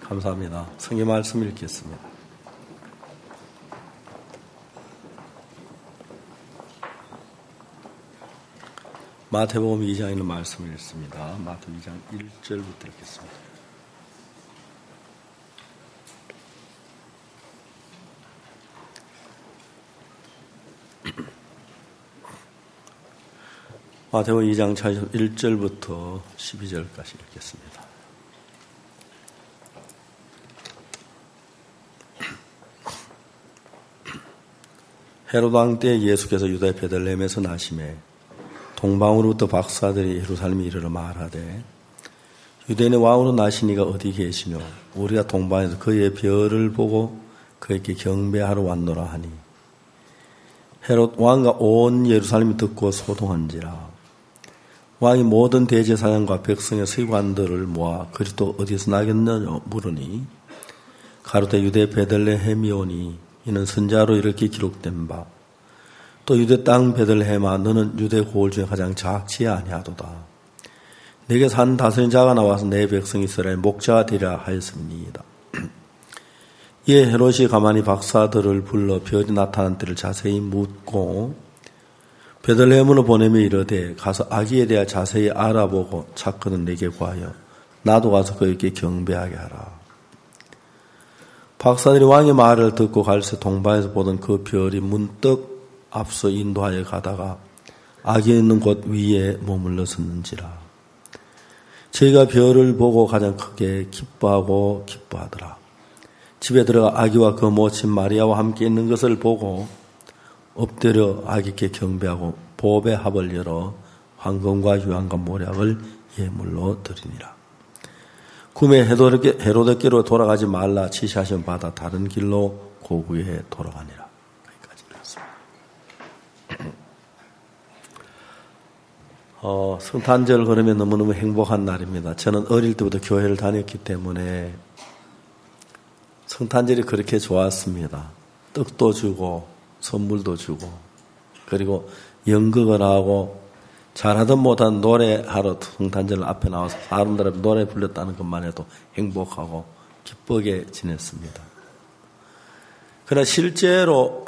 감사합니다. 성경 말씀 읽겠습니다. 마태복음 2장에 있는 말씀을 읽습니다. 마태복음 2장 1절부터 읽겠습니다. 마태복음 2장 1절부터 12절까지 읽겠습니다. 헤롯 왕 때 예수께서 유다 베들레헴에서 나시매 동방으로부터 박사들이 예루살렘에 이르러 말하되 유대인의 왕으로 나신 이가 어디 계시뇨? 우리가 동방에서 그의 별을 보고 그에게 경배하러 왔노라 하니 헤롯 왕과 온 예루살렘이 듣고 소동한지라. 왕이 모든 대제사장과 백성의 서기관들을 모아 그리스도 어디서 나겠느냐 물으니 가로되 유대 베들레헴이오니 이는 선자로 이렇게 기록된 바 또 유대 땅 베들레헴아 너는 유대 고을 중에 가장 작지 아니하도다. 내게 산 다스린 자가 나와서 내 백성 이스라엘 목자가 되리라 하였습니다. 이에 헤롯이 가만히 박사들을 불러 별이 나타난 때를 자세히 묻고 베들레헴으로 보내며 이르되 가서 아기에 대해 자세히 알아보고 찾거든 내게 구하여 나도 가서 그에게 경배하게 하라. 박사들이 왕의 말을 듣고 갈새 동방에서 보던 그 별이 문득 앞서 인도하여 가다가 아기 있는 곳 위에 머물러 섰는지라. 저희가 별을 보고 가장 크게 기뻐하더라. 집에 들어가 아기와 그 모친 마리아와 함께 있는 것을 보고 엎드려 아기께 경배하고 보배 합을 열어 황금과 유황과 모략을 예물로 드리니라. 구매 헤로데께로 돌아가지 말라 지시하신 바다 다른 길로 고구에 돌아가니라. 여기까지 읽었습니다. 성탄절 그러면 너무너무 행복한 날입니다. 저는 어릴 때부터 교회를 다녔기 때문에 성탄절이 그렇게 좋았습니다. 떡도 주고 선물도 주고 그리고 연극을 하고 잘하든 못하든 노래하러 성탄절 앞에 나와서 사람들 앞에 노래 불렀다는 것만 해도 행복하고 기쁘게 지냈습니다. 그러나 실제로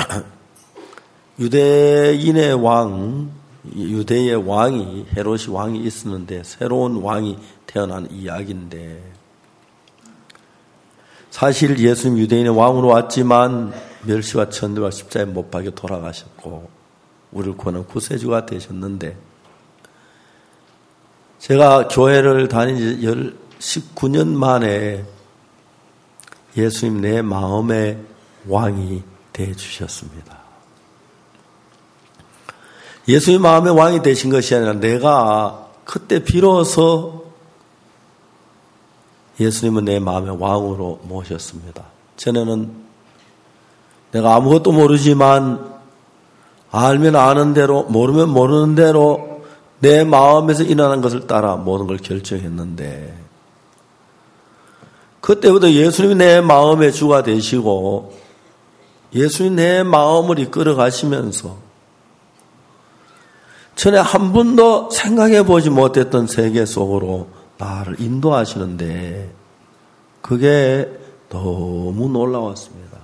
유대의 왕이 헤롯이 왕이 있었는데 새로운 왕이 태어난 이야기인데 사실 예수님 유대인의 왕으로 왔지만 멸시와 천대와 십자가에 못 박혀 돌아가셨고 우리를 구하는 구세주가 되셨는데 제가 교회를 다닌 지 19년 만에 예수님 내 마음의 왕이 되어주셨습니다. 예수님 마음의 왕이 되신 것이 아니라 내가 그때 비로소 예수님은 내 마음의 왕으로 모셨습니다. 전에는 내가 아무것도 모르지만 알면 아는 대로 모르면 모르는 대로 내 마음에서 일어난 것을 따라 모든 걸 결정했는데 그때부터 예수님이 내 마음의 주가 되시고 예수님이 내 마음을 이끌어 가시면서 전에 한 번도 생각해 보지 못했던 세계 속으로 나를 인도하시는데 그게 너무 놀라웠습니다.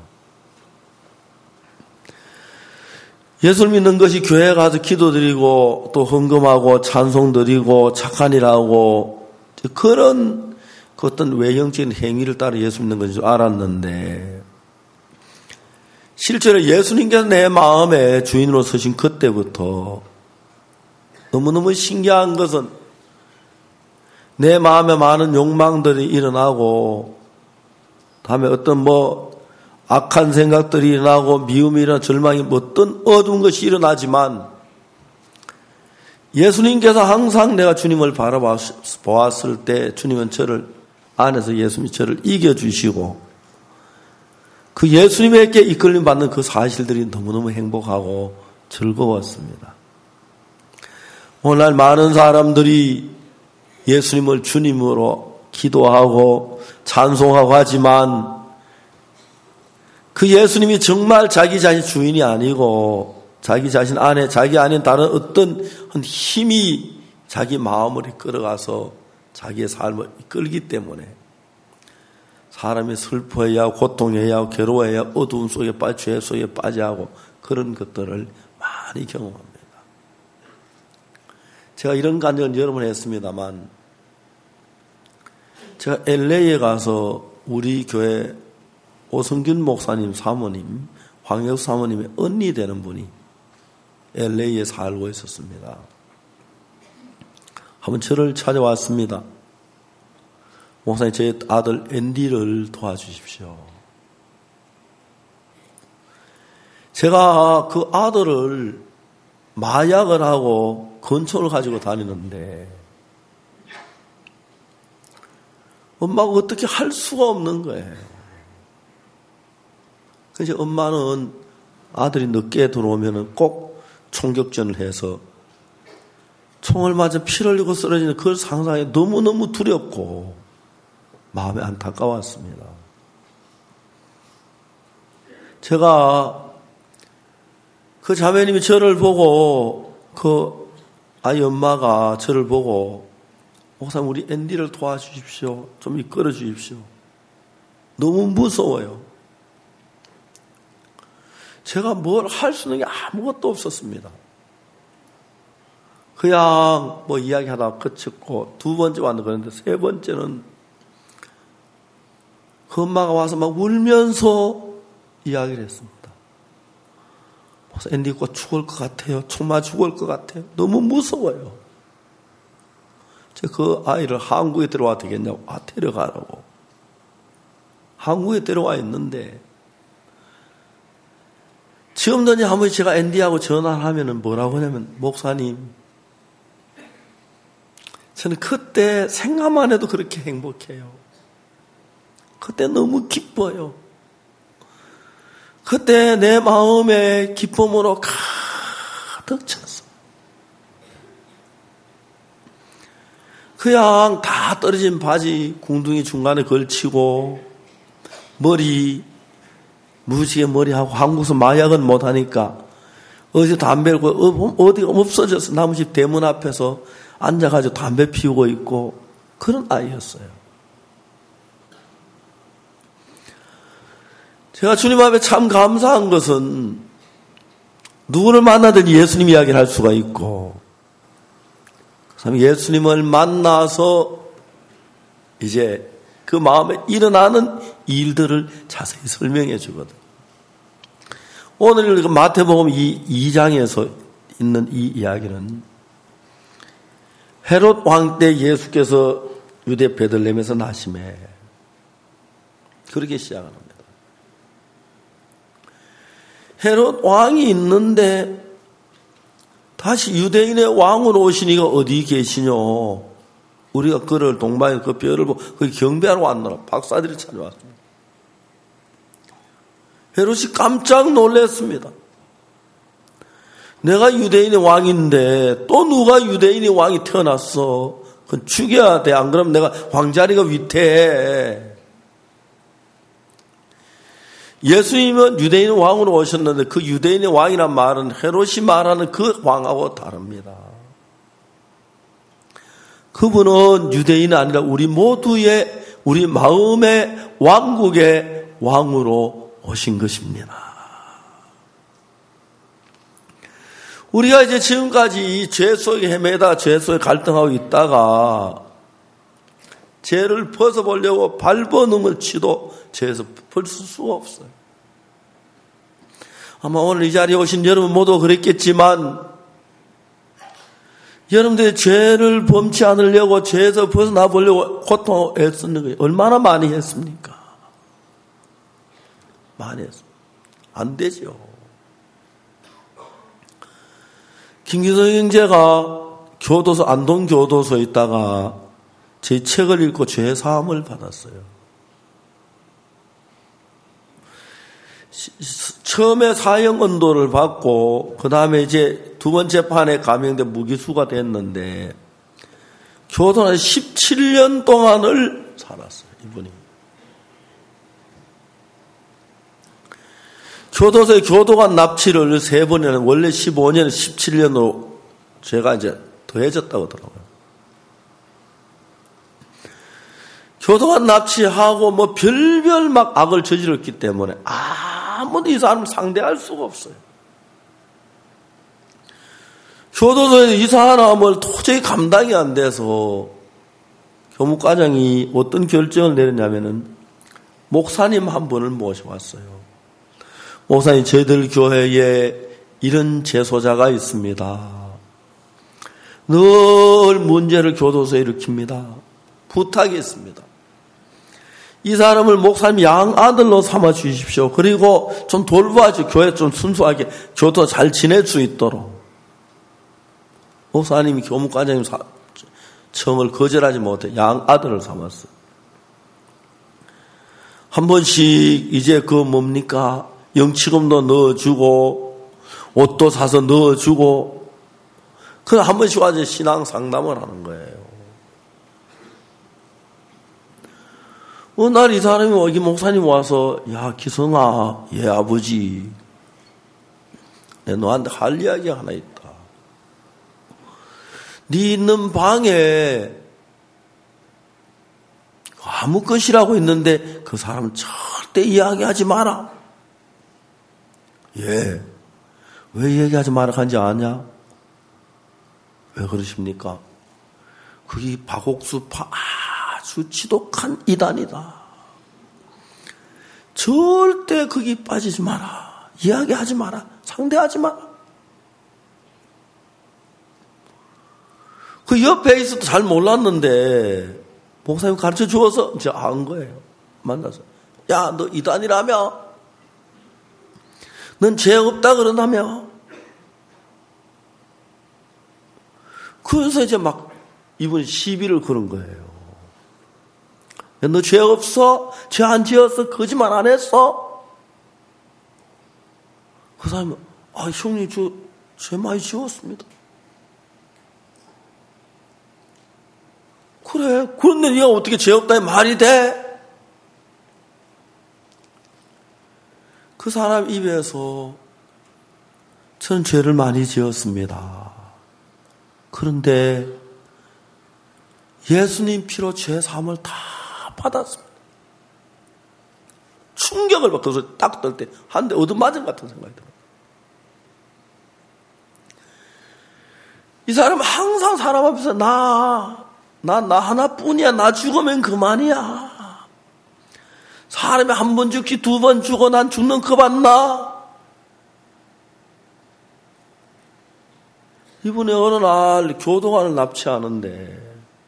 예수를 믿는 것이 교회에 가서 기도드리고 또 헌금하고 찬송드리고 착한 일하고 그런 그 어떤 외형적인 행위를 따라 예수 믿는 것인 줄 알았는데 실제로 예수님께서 내 마음의 주인으로 서신 그때부터 너무너무 신기한 것은 내 마음에 많은 욕망들이 일어나고 다음에 어떤 악한 생각들이 일어나고 미움이 일어나 절망이 어떤 어두운 것이 일어나지만 예수님께서 항상 내가 주님을 바라보았을 때 주님은 저를 안에서 예수님이 저를 이겨주시고 그 예수님에게 이끌림 받는 그 사실들이 너무너무 행복하고 즐거웠습니다. 오늘날 많은 사람들이 예수님을 주님으로 기도하고 찬송하고 하지만 그 예수님이 정말 자기 자신 주인이 아니고 자기 자신 안에 자기 안에 다른 어떤 힘이 자기 마음을 이끌어가서 자기의 삶을 이끌기 때문에 사람이 슬퍼해야 하고 고통해야 하고 괴로워해야 어두운 속에 죄 속에 빠져야 하고 그런 것들을 많이 경험합니다. 제가 이런 간증을 여러 번 했습니다만 제가 LA에 가서 우리 교회 오성균 목사님 사모님, 황혁 사모님의 언니 되는 분이 LA에 살고 있었습니다. 한번 저를 찾아왔습니다. 목사님, 제 아들 앤디를 도와주십시오. 제가 그 아들을 마약을 하고 건초를 가지고 다니는데 엄마가 어떻게 할 수가 없는 거예요. 그래서 엄마는 아들이 늦게 들어오면 꼭 총격전을 해서 총을 맞아 피를 흘리고 쓰러지는 그 상상이 너무너무 두렵고 마음이 안타까웠습니다. 제가 그 자매님이 저를 보고 그 아이 엄마가 저를 보고 목사님 우리 앤디를 도와주십시오. 좀 이끌어 주십시오. 너무 무서워요. 제가 뭘 할 수 있는 게 아무것도 없었습니다. 그냥 뭐 이야기하다가 그쳤고 두 번째 왔는데 그런데 세 번째는 그 엄마가 와서 막 울면서 이야기를 했습니다. 앤디 곧 죽을 것 같아요. 총 맞아 죽을 것 같아요. 너무 무서워요. 제가 그 아이를 한국에 데려와 되겠냐고. 데려가라고. 한국에 데려와 있는데 지금도 아무리 제가 앤디하고 전화를 하면은 뭐라고 하냐면 목사님 저는 그때 생각만 해도 그렇게 행복해요. 그때 너무 기뻐요. 그때 내 마음에 기쁨으로 가득 찼어. 그냥 다 떨어진 바지 궁둥이 중간에 걸치고 머리 무지개 머리하고 한국에서 마약은 못하니까 어디서 담배를 어디가 없어져서 나무집 대문 앞에서 앉아가지고 담배 피우고 있고 그런 아이였어요. 제가 주님 앞에 참 감사한 것은 누구를 만나든 예수님 이야기를 할 수가 있고 예수님을 만나서 이제 그 마음에 일어나는 일들을 자세히 설명해 주거든. 오늘 마태복음 2장에서 있는 이 이야기는 헤롯 왕 때 예수께서 유대 베들레헴에서 나심에 그렇게 시작합니다. 헤롯 왕이 있는데 다시 유대인의 왕으로 오신 이가 어디 계시뇨? 우리가 그를 동방에 그 뼈를 보고 거기 경배하러 왔노라. 박사들이 찾아왔습니다. 헤롯이 깜짝 놀랐습니다. 내가 유대인의 왕인데 또 누가 유대인의 왕이 태어났어? 그건 죽여야 돼. 안 그러면 내가 왕자리가 위태해. 예수님은 유대인의 왕으로 오셨는데 그 유대인의 왕이란 말은 헤롯이 말하는 그 왕하고 다릅니다. 그분은 유대인이 아니라 우리 모두의 우리 마음의 왕국의 왕으로 오신 것입니다. 우리가 이제 지금까지 이 죄 속에 헤매다 죄 속에 갈등하고 있다가 죄를 벗어보려고 발버둥을 치도 죄에서 벗을 수가 없어요. 아마 오늘 이 자리에 오신 여러분 모두 그랬겠지만 여러분들이 죄를 범치 않으려고 죄에서 벗어나 보려고 고통을 애쓰는 거예요. 얼마나 많이 했습니까? 많이 했습니다. 안 되죠. 김기성 형제가 교도소, 안동교도소에 있다가 제 책을 읽고 죄 사함을 받았어요. 처음에 사형 언도를 받고 그 다음에 이제 두 번째 판에 감형돼 무기수가 됐는데 교도소에 17년 동안을 살았어요. 이분이. 교도소에 교도관 납치를 3번이나 원래 15년에 17년으로 죄가 이제 더해졌다고 하더라고요. 교도관 납치하고 뭐 별별 막 악을 저질렀기 때문에 아무도 이 사람을 상대할 수가 없어요. 교도소에 이 사람을 도저히 감당이 안 돼서 교무과장이 어떤 결정을 내렸냐면은 목사님 한 분을 모셔왔어요. 목사님, 저희들 교회에 이런 재소자가 있습니다. 늘 문제를 교도소에 일으킵니다. 부탁이 있습니다. 이 사람을 목사님 양아들로 삼아 주십시오. 그리고 좀 돌봐줘. 교회 좀 순수하게 교도 잘 지낼 수 있도록. 목사님이 교무과장님 청을 거절하지 못해 양아들을 삼았어요. 한 번씩 이제 그 뭡니까? 영치금도 넣어주고 옷도 사서 넣어주고 그래 한 번씩 와서 신앙 상담을 하는 거예요. 어느 날 이 사람이 여기 목사님 와서 야 기성아, 예 아버지, 내 너한테 할 이야기가 하나 있다. 네 있는 방에 아무 것이라고 있는데 그 사람 절대 이야기하지 마라. 예. 왜 얘기하지 마라 한지 아냐? 왜 그러십니까? 그게 박옥수 아주 지독한 이단이다. 절대 거기 빠지지 마라. 이야기하지 마라. 상대하지 마라. 그 옆에 있어도 잘 몰랐는데 목사님 가르쳐 주어서 이제 안 거예요. 만나서. 야, 너 이단이라며? 넌 죄 없다 그러다며? 그래서 이제 막 이분이 시비를 거는 거예요. 야, 너 죄 없어? 죄 안 지었어? 거짓말 안 했어? 그 사람이 형님 저 죄 많이 지었습니다. 그래. 그런데 네가 어떻게 죄 없다니 말이 돼? 그 사람 입에서 저는 죄를 많이 지었습니다. 그런데 예수님 피로 죄 사함을 다 받았습니다. 충격을 받고 그래서 딱 뜰 때 한 대 얻어맞은 것 같은 생각이 들어요. 이 사람은 항상 사람 앞에서 나 하나뿐이야. 나 죽으면 그만이야. 사람이 한 번 죽지 두 번 죽어 난 죽는 거 봤나? 이분이 어느 날 교도관을 납치하는데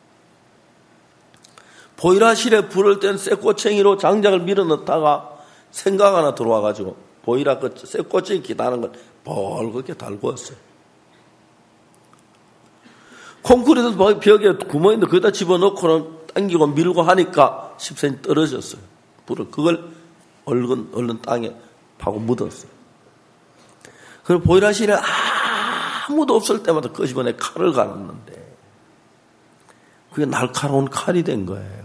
보일러실에 불을 뗀 쇠꼬챙이로 장작을 밀어넣다가 생각 하나 들어와가지고 보일러 그 쇠꼬챙이 기다는 걸 벌겋게 달고 왔어요. 콘크리트 벽에 구멍인데 거기다 집어넣고는 당기고 밀고 하니까 10cm 떨어졌어요. 불을. 그걸 얼른 땅에 파고 묻었어요. 그리고 보일러실에 아무도 없을 때마다 그 집안에 칼을 갈았는데 그게 날카로운 칼이 된 거예요.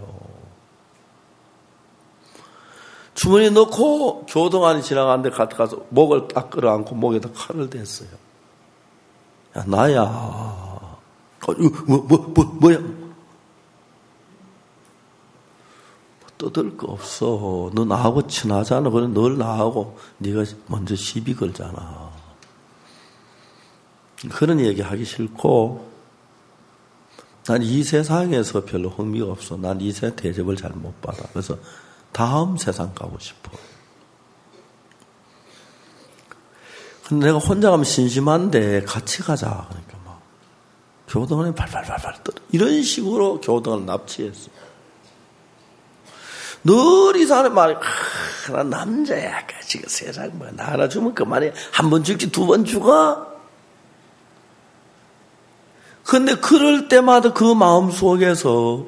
주머니에 넣고 교도관이 지나가는데 가서 목을 딱 끌어안고 목에다 칼을 댔어요. 야, 나야. 뭐야? 떠들 거 없어. 너 나하고 친하잖아. 그래, 널 나하고 네가 먼저 시비 걸잖아. 그런 얘기 하기 싫고, 난 이 세상에서 별로 흥미가 없어. 난 이 세상 대접을 잘 못 받아. 그래서 다음 세상 가고 싶어. 근데 내가 혼자 가면 심심한데 같이 가자. 그러니까 막 교도관에 발발발발 떨어. 이런 식으로 교도관을 납치했어. 늘 이 사람의 말이 난 남자야. 지금 세상 뭐 나 하나 주면 그만이야. 한 번 죽지 두 번 죽어. 근데 그럴 때마다 그 마음 속에서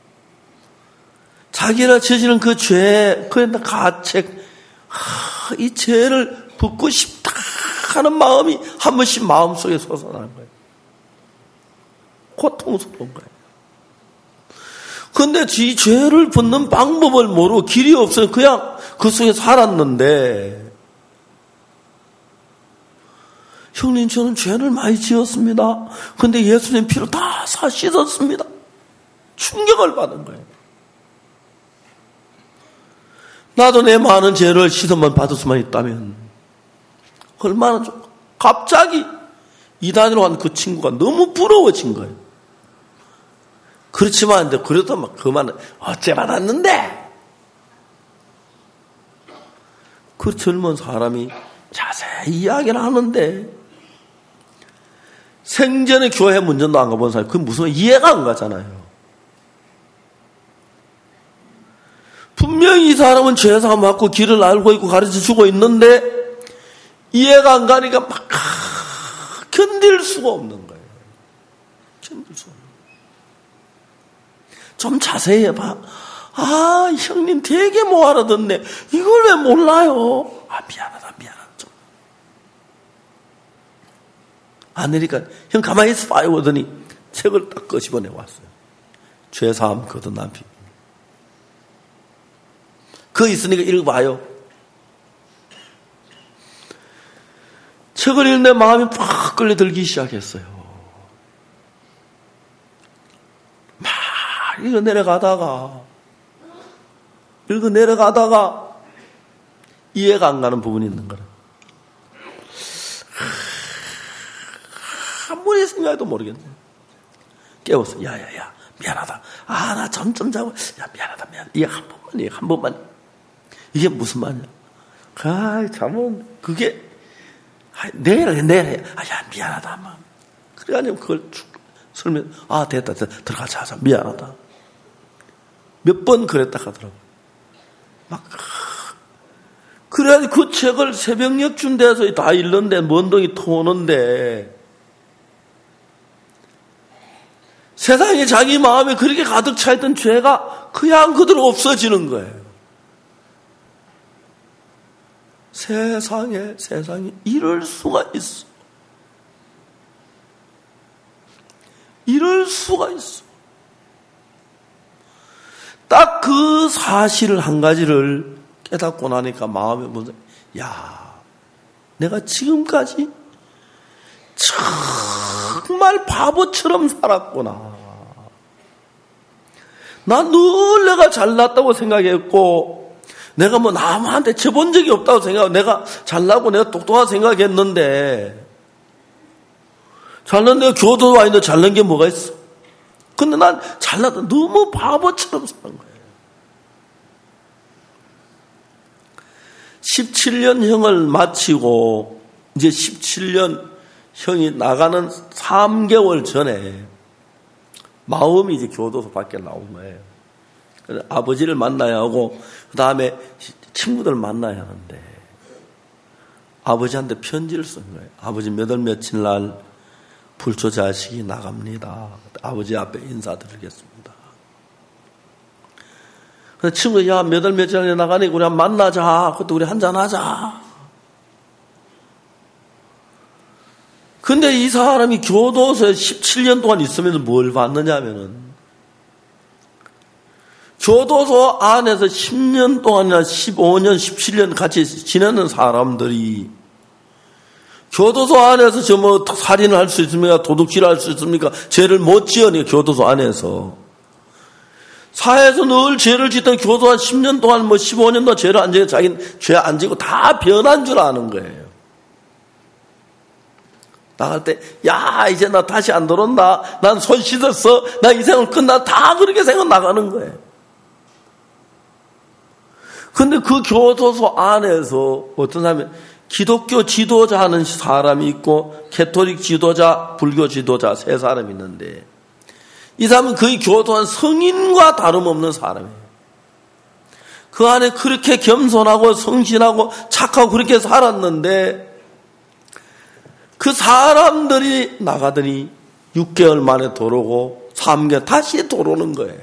자기가 저지른 그 죄, 그 가책, 이 죄를 벗고 싶다 하는 마음이 한 번씩 마음속에 솟아나는 거예요. 고통스러운 거예요. 근데 이 죄를 벗는 방법을 모르고 길이 없어요. 그냥 그 속에 살았는데 형님 저는 죄를 많이 지었습니다. 근데 예수님 피로 다 씻었습니다. 충격을 받은 거예요. 나도 내 많은 죄를 씻음만 받을 수만 있다면 얼마나 좋아. 갑자기 이단으로 간 그 친구가 너무 부러워진 거예요. 그렇지만 그래도 막 그만 어째 받았는데. 그 젊은 사람이 자세히 이야기를 하는데 생전에 교회 문전도 안 가본 사람이 그게 무슨 이해가 안 가잖아요. 분명히 이 사람은 죄사함 받고 길을 알고 있고 가르쳐주고 있는데 이해가 안 가니까 막 견딜 수가 없는 거예요. 견딜 수가 없는 거예요. 좀 자세히 해봐. 아, 형님 되게 못 알아듣네. 이걸 왜 몰라요? 아, 미안하다. 좀. 안 되니까 형 가만히 있어봐요 하더니 책을 딱 꺼집어내 왔어요. 죄사함 거듭난 피. 그거 있으니까 읽어봐요. 책을 읽는 마음이 팍 끌려들기 시작했어요. 막 읽어 내려가다가 이해가 안 가는 부분이 있는 거라. 아무리 생각해도 모르겠네. 깨웠어. 야야야 미안하다. 아, 나 점점 자고. 야, 미안하다. 이게 한 번만. 이게 무슨 말이야? 아, 잠은 그게 내일 해. 아, 야, 미안하다. 막. 그래가지고 그걸 설명. 아, 됐다. 들어가자. 미안하다. 몇 번 그랬다 하더라고. 막 그래가지고 그 책을 새벽녘쯤 돼서 다 읽는데 먼동이 토는데 세상에 자기 마음에 그렇게 가득 차있던 죄가 그냥 그대로 없어지는 거예요. 세상에 이럴 수가 있어. 이럴 수가 있어. 딱 그 사실 한 가지를 깨닫고 나니까 마음에 무슨, 야, 내가 지금까지 정말 바보처럼 살았구나. 난 늘 내가 잘났다고 생각했고, 내가 뭐 남한테 쳐본 적이 없다고 생각하고, 내가 잘나고 내가 똑똑하다고 생각했는데, 잘난 내가 교도도 아닌데 잘난 게 뭐가 있어? 근데 난 잘났다. 너무 바보처럼 사는 거예요. 17년 형을 마치고, 이제 17년 형이 나가는 3개월 전에 마음이 이제 교도소 밖에 나온 거예요. 그래서 아버지를 만나야 하고 그 다음에 친구들 만나야 하는데 아버지한테 편지를 쓴 거예요. 아버지 몇 월 며칠 날 불초자식이 나갑니다. 아버지 앞에 인사드리겠습니다. 그래서 친구가 야, 몇 월 며칠 날 나가니 우리 한번 만나자. 그것도 우리 한잔하자. 근데 이 사람이 교도소에 17년 동안 있으면서 뭘 받느냐면은 교도소 안에서 10년 동안이나 15년, 17년 같이 지내는 사람들이 교도소 안에서 저 뭐 살인을 할 수 있습니까? 도둑질을 할 수 있습니까? 죄를 못 지으니 교도소 안에서. 사회에서 늘 죄를 짓던 교도소 한 10년 동안 뭐 15년 동안 죄를 안 지고 자기는 죄 안 지고 다 변한 줄 아는 거예요. 나갈 때, 야, 이제 나 다시 안 들어온다. 난 손 씻었어. 나 이 생을 끝나. 다 그렇게 생각 나가는 거예요. 근데 그 교도소 안에서 어떤 사람이 기독교 지도자 하는 사람이 있고, 캐톨릭 지도자, 불교 지도자 세 사람이 있는데, 이 사람은 거의 교도한 성인과 다름없는 사람이에요. 그 안에 그렇게 겸손하고 성실하고 착하고 그렇게 살았는데, 그 사람들이 나가더니 6개월 만에 들어오고 3개월 다시 들어오는 거예요.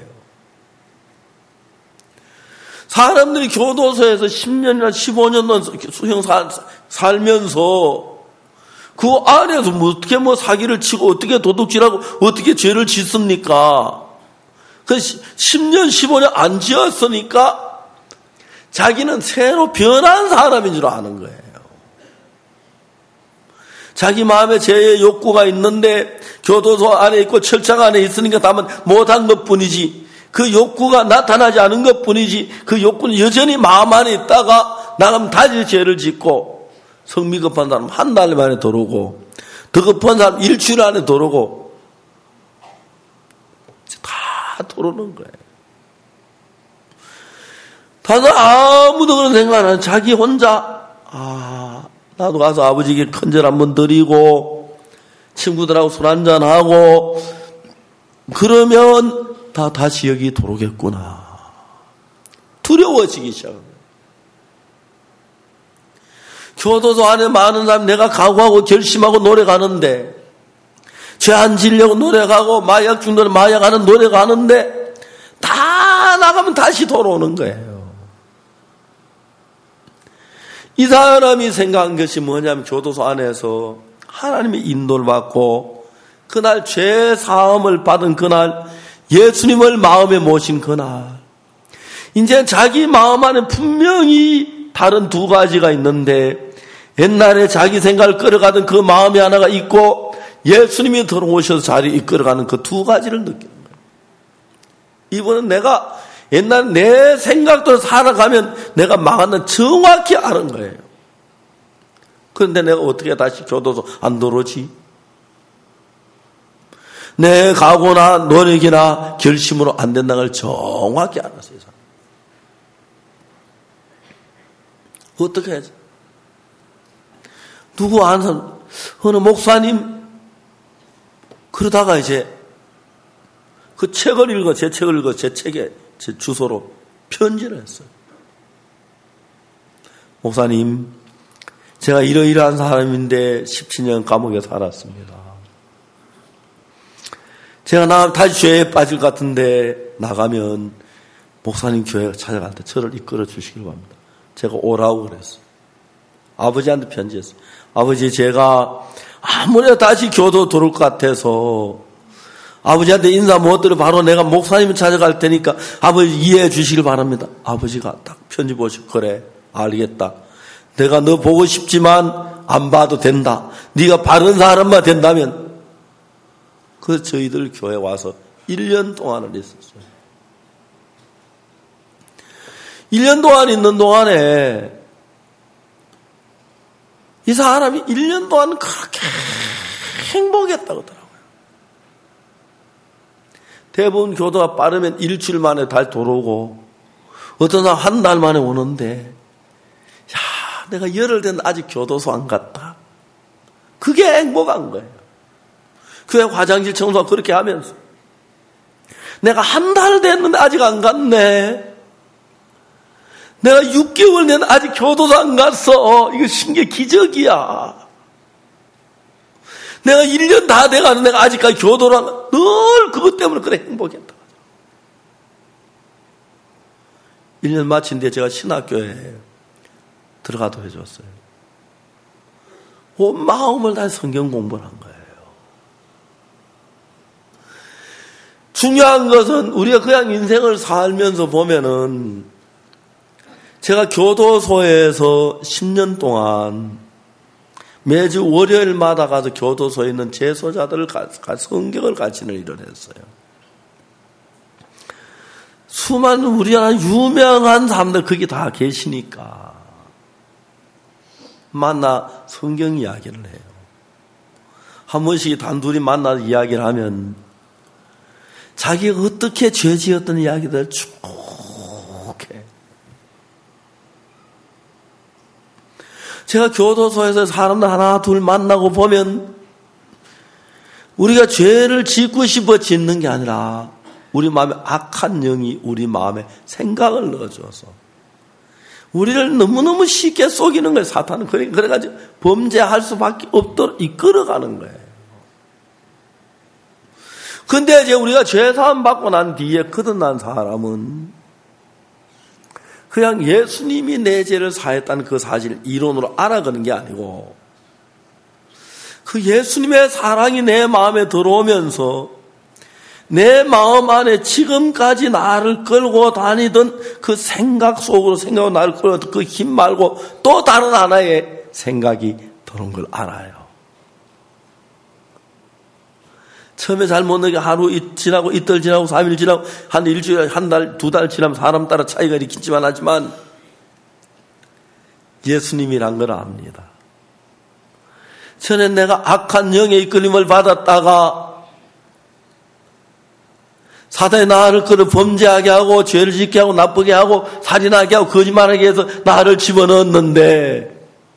사람들이 교도소에서 10년이나 15년 동안 수형 살면서 그 안에서 어떻게 뭐 사기를 치고 어떻게 도둑질하고 어떻게 죄를 짓습니까? 그 10년, 15년 안 지었으니까 자기는 새로 변한 사람인 줄 아는 거예요. 자기 마음에 죄의 욕구가 있는데 교도소 안에 있고 철장 안에 있으니까 다만 못한 것뿐이지 그 욕구가 나타나지 않은 것뿐이지 그 욕구는 여전히 마음 안에 있다가 나가면 다시 죄를 짓고 성미 급한 사람 한 달 만에 들어오고 더 급한 사람 일주일 안에 들어오고 다 들어오는 거예요. 다들 아무도 그런 생각 안 하는 자기 혼자 나도 가서 아버지께 큰절 한번 드리고 친구들하고 술 한잔하고 그러면 다시 여기 들어오겠구나. 두려워지기 시작합니다. 교도소 안에 많은 사람 내가 각오하고 결심하고 노력하는데 죄 안 지려고 노력하고 마약 중독에 마약하는 노력하는데 다 나가면 다시 돌아오는 거예요. 이 사람이 생각한 것이 뭐냐면 교도소 안에서 하나님의 인도를 받고 그날 죄 사함을 받은 그날 예수님을 마음에 모신 그날 이제 자기 마음 안에 분명히 다른 두 가지가 있는데 옛날에 자기 생각을 끌어가던 그 마음이 하나가 있고 예수님이 들어오셔서 자리를 이끌어가는 그 두 가지를 느끼는 거예요. 이번엔 내가 옛날 내 생각대로 살아가면 내가 망한다는 정확히 아는 거예요. 그런데 내가 어떻게 다시 교도소 안 들어오지? 내 각오나 노력이나 결심으로 안 된다는 걸 정확히 알았어요. 어떻게 해야지? 누구 아는 사람, 어느 목사님, 그러다가 이제 그 책을 읽어, 제 책을 읽어, 제 책에, 제 주소로 편지를 했어요. 목사님, 제가 이러이러한 사람인데 17년 감옥에 살았습니다. 제가 다시 죄에 빠질 것 같은데 나가면 목사님 교회 찾아갈 때 저를 이끌어 주시길 바랍니다. 제가 오라고 그랬어요. 아버지한테 편지했어요. 아버지, 제가 아무래도 다시 교도 들어올 것 같아서 아버지한테 인사 못 드려 바로 내가 목사님을 찾아갈 테니까 아버지 이해해 주시길 바랍니다. 아버지가 딱 편지 보시고 그래, 알겠다. 내가 너 보고 싶지만 안 봐도 된다. 네가 바른 사람만 된다면. 그래서 저희들 교회 와서 1년 동안을 있었어요. 1년 동안 있는 동안에 이 사람이 1년 동안 그렇게 행복했다고 하더라고요. 대부분 교도가 빠르면 일주일 만에 다시 돌아오고 어떤 사람 한 달 만에 오는데 내가 열흘 됐는데 아직 교도소 안 갔다. 그게 행복한 거예요. 그게 화장실 청소하고 그렇게 하면서 내가 한 달 됐는데 아직 안 갔네. 내가 6개월 된 아직 교도소 안 갔어. 이거 신기해, 기적이야. 내가 1년 다 돼가는 내가 아직까지 교도를 안 가. 늘 그것 때문에 그래 행복했다. 1년 마친 뒤에 제가 신학교에 들어가도 해줬어요. 온 마음을 다해 성경 공부를 한 거예요. 중요한 것은 우리가 그냥 인생을 살면서 보면은 제가 교도소에서 10년 동안 매주 월요일마다 가서 교도소에 있는 재소자들을 성경을 가르치는 일을 했어요. 수많은 우리나라 유명한 사람들 거기 다 계시니까 만나 성경 이야기를 해요. 한 번씩 단둘이 만나서 이야기를 하면 자기가 어떻게 죄 지었던 이야기들 쭉 해. 제가 교도소에서 사람들 하나 둘 만나고 보면 우리가 죄를 짓고 싶어 짓는 게 아니라 우리 마음에 악한 영이 우리 마음에 생각을 넣어줘서 우리를 너무너무 쉽게 속이는 거예요. 사탄은 그래가지고 범죄할 수밖에 없도록 이끌어가는 거예요. 근데 이제 우리가 죄사함 받고 난 뒤에 거듭난 사람은 그냥 예수님이 내 죄를 사했다는 그 사실을 이론으로 알아가는 게 아니고 그 예수님의 사랑이 내 마음에 들어오면서 내 마음 안에 지금까지 나를 끌고 다니던 그 생각 속으로 생각하고 나를 끌고 그 힘 말고 또 다른 하나의 생각이 들어온 걸 알아요. 처음에 잘 못 느끼고 하루 지나고 이틀 지나고 3일 지나고 한 일주일, 한 달, 2달 지나면 사람 따라 차이가 있겠지만 하지만 예수님이란 걸 압니다. 전에 내가 악한 영의 이끌림을 받았다가 사단이 나를 끌어 범죄하게 하고 죄를 짓게 하고 나쁘게 하고 살인하게 하고 거짓말하게 해서 나를 집어넣었는데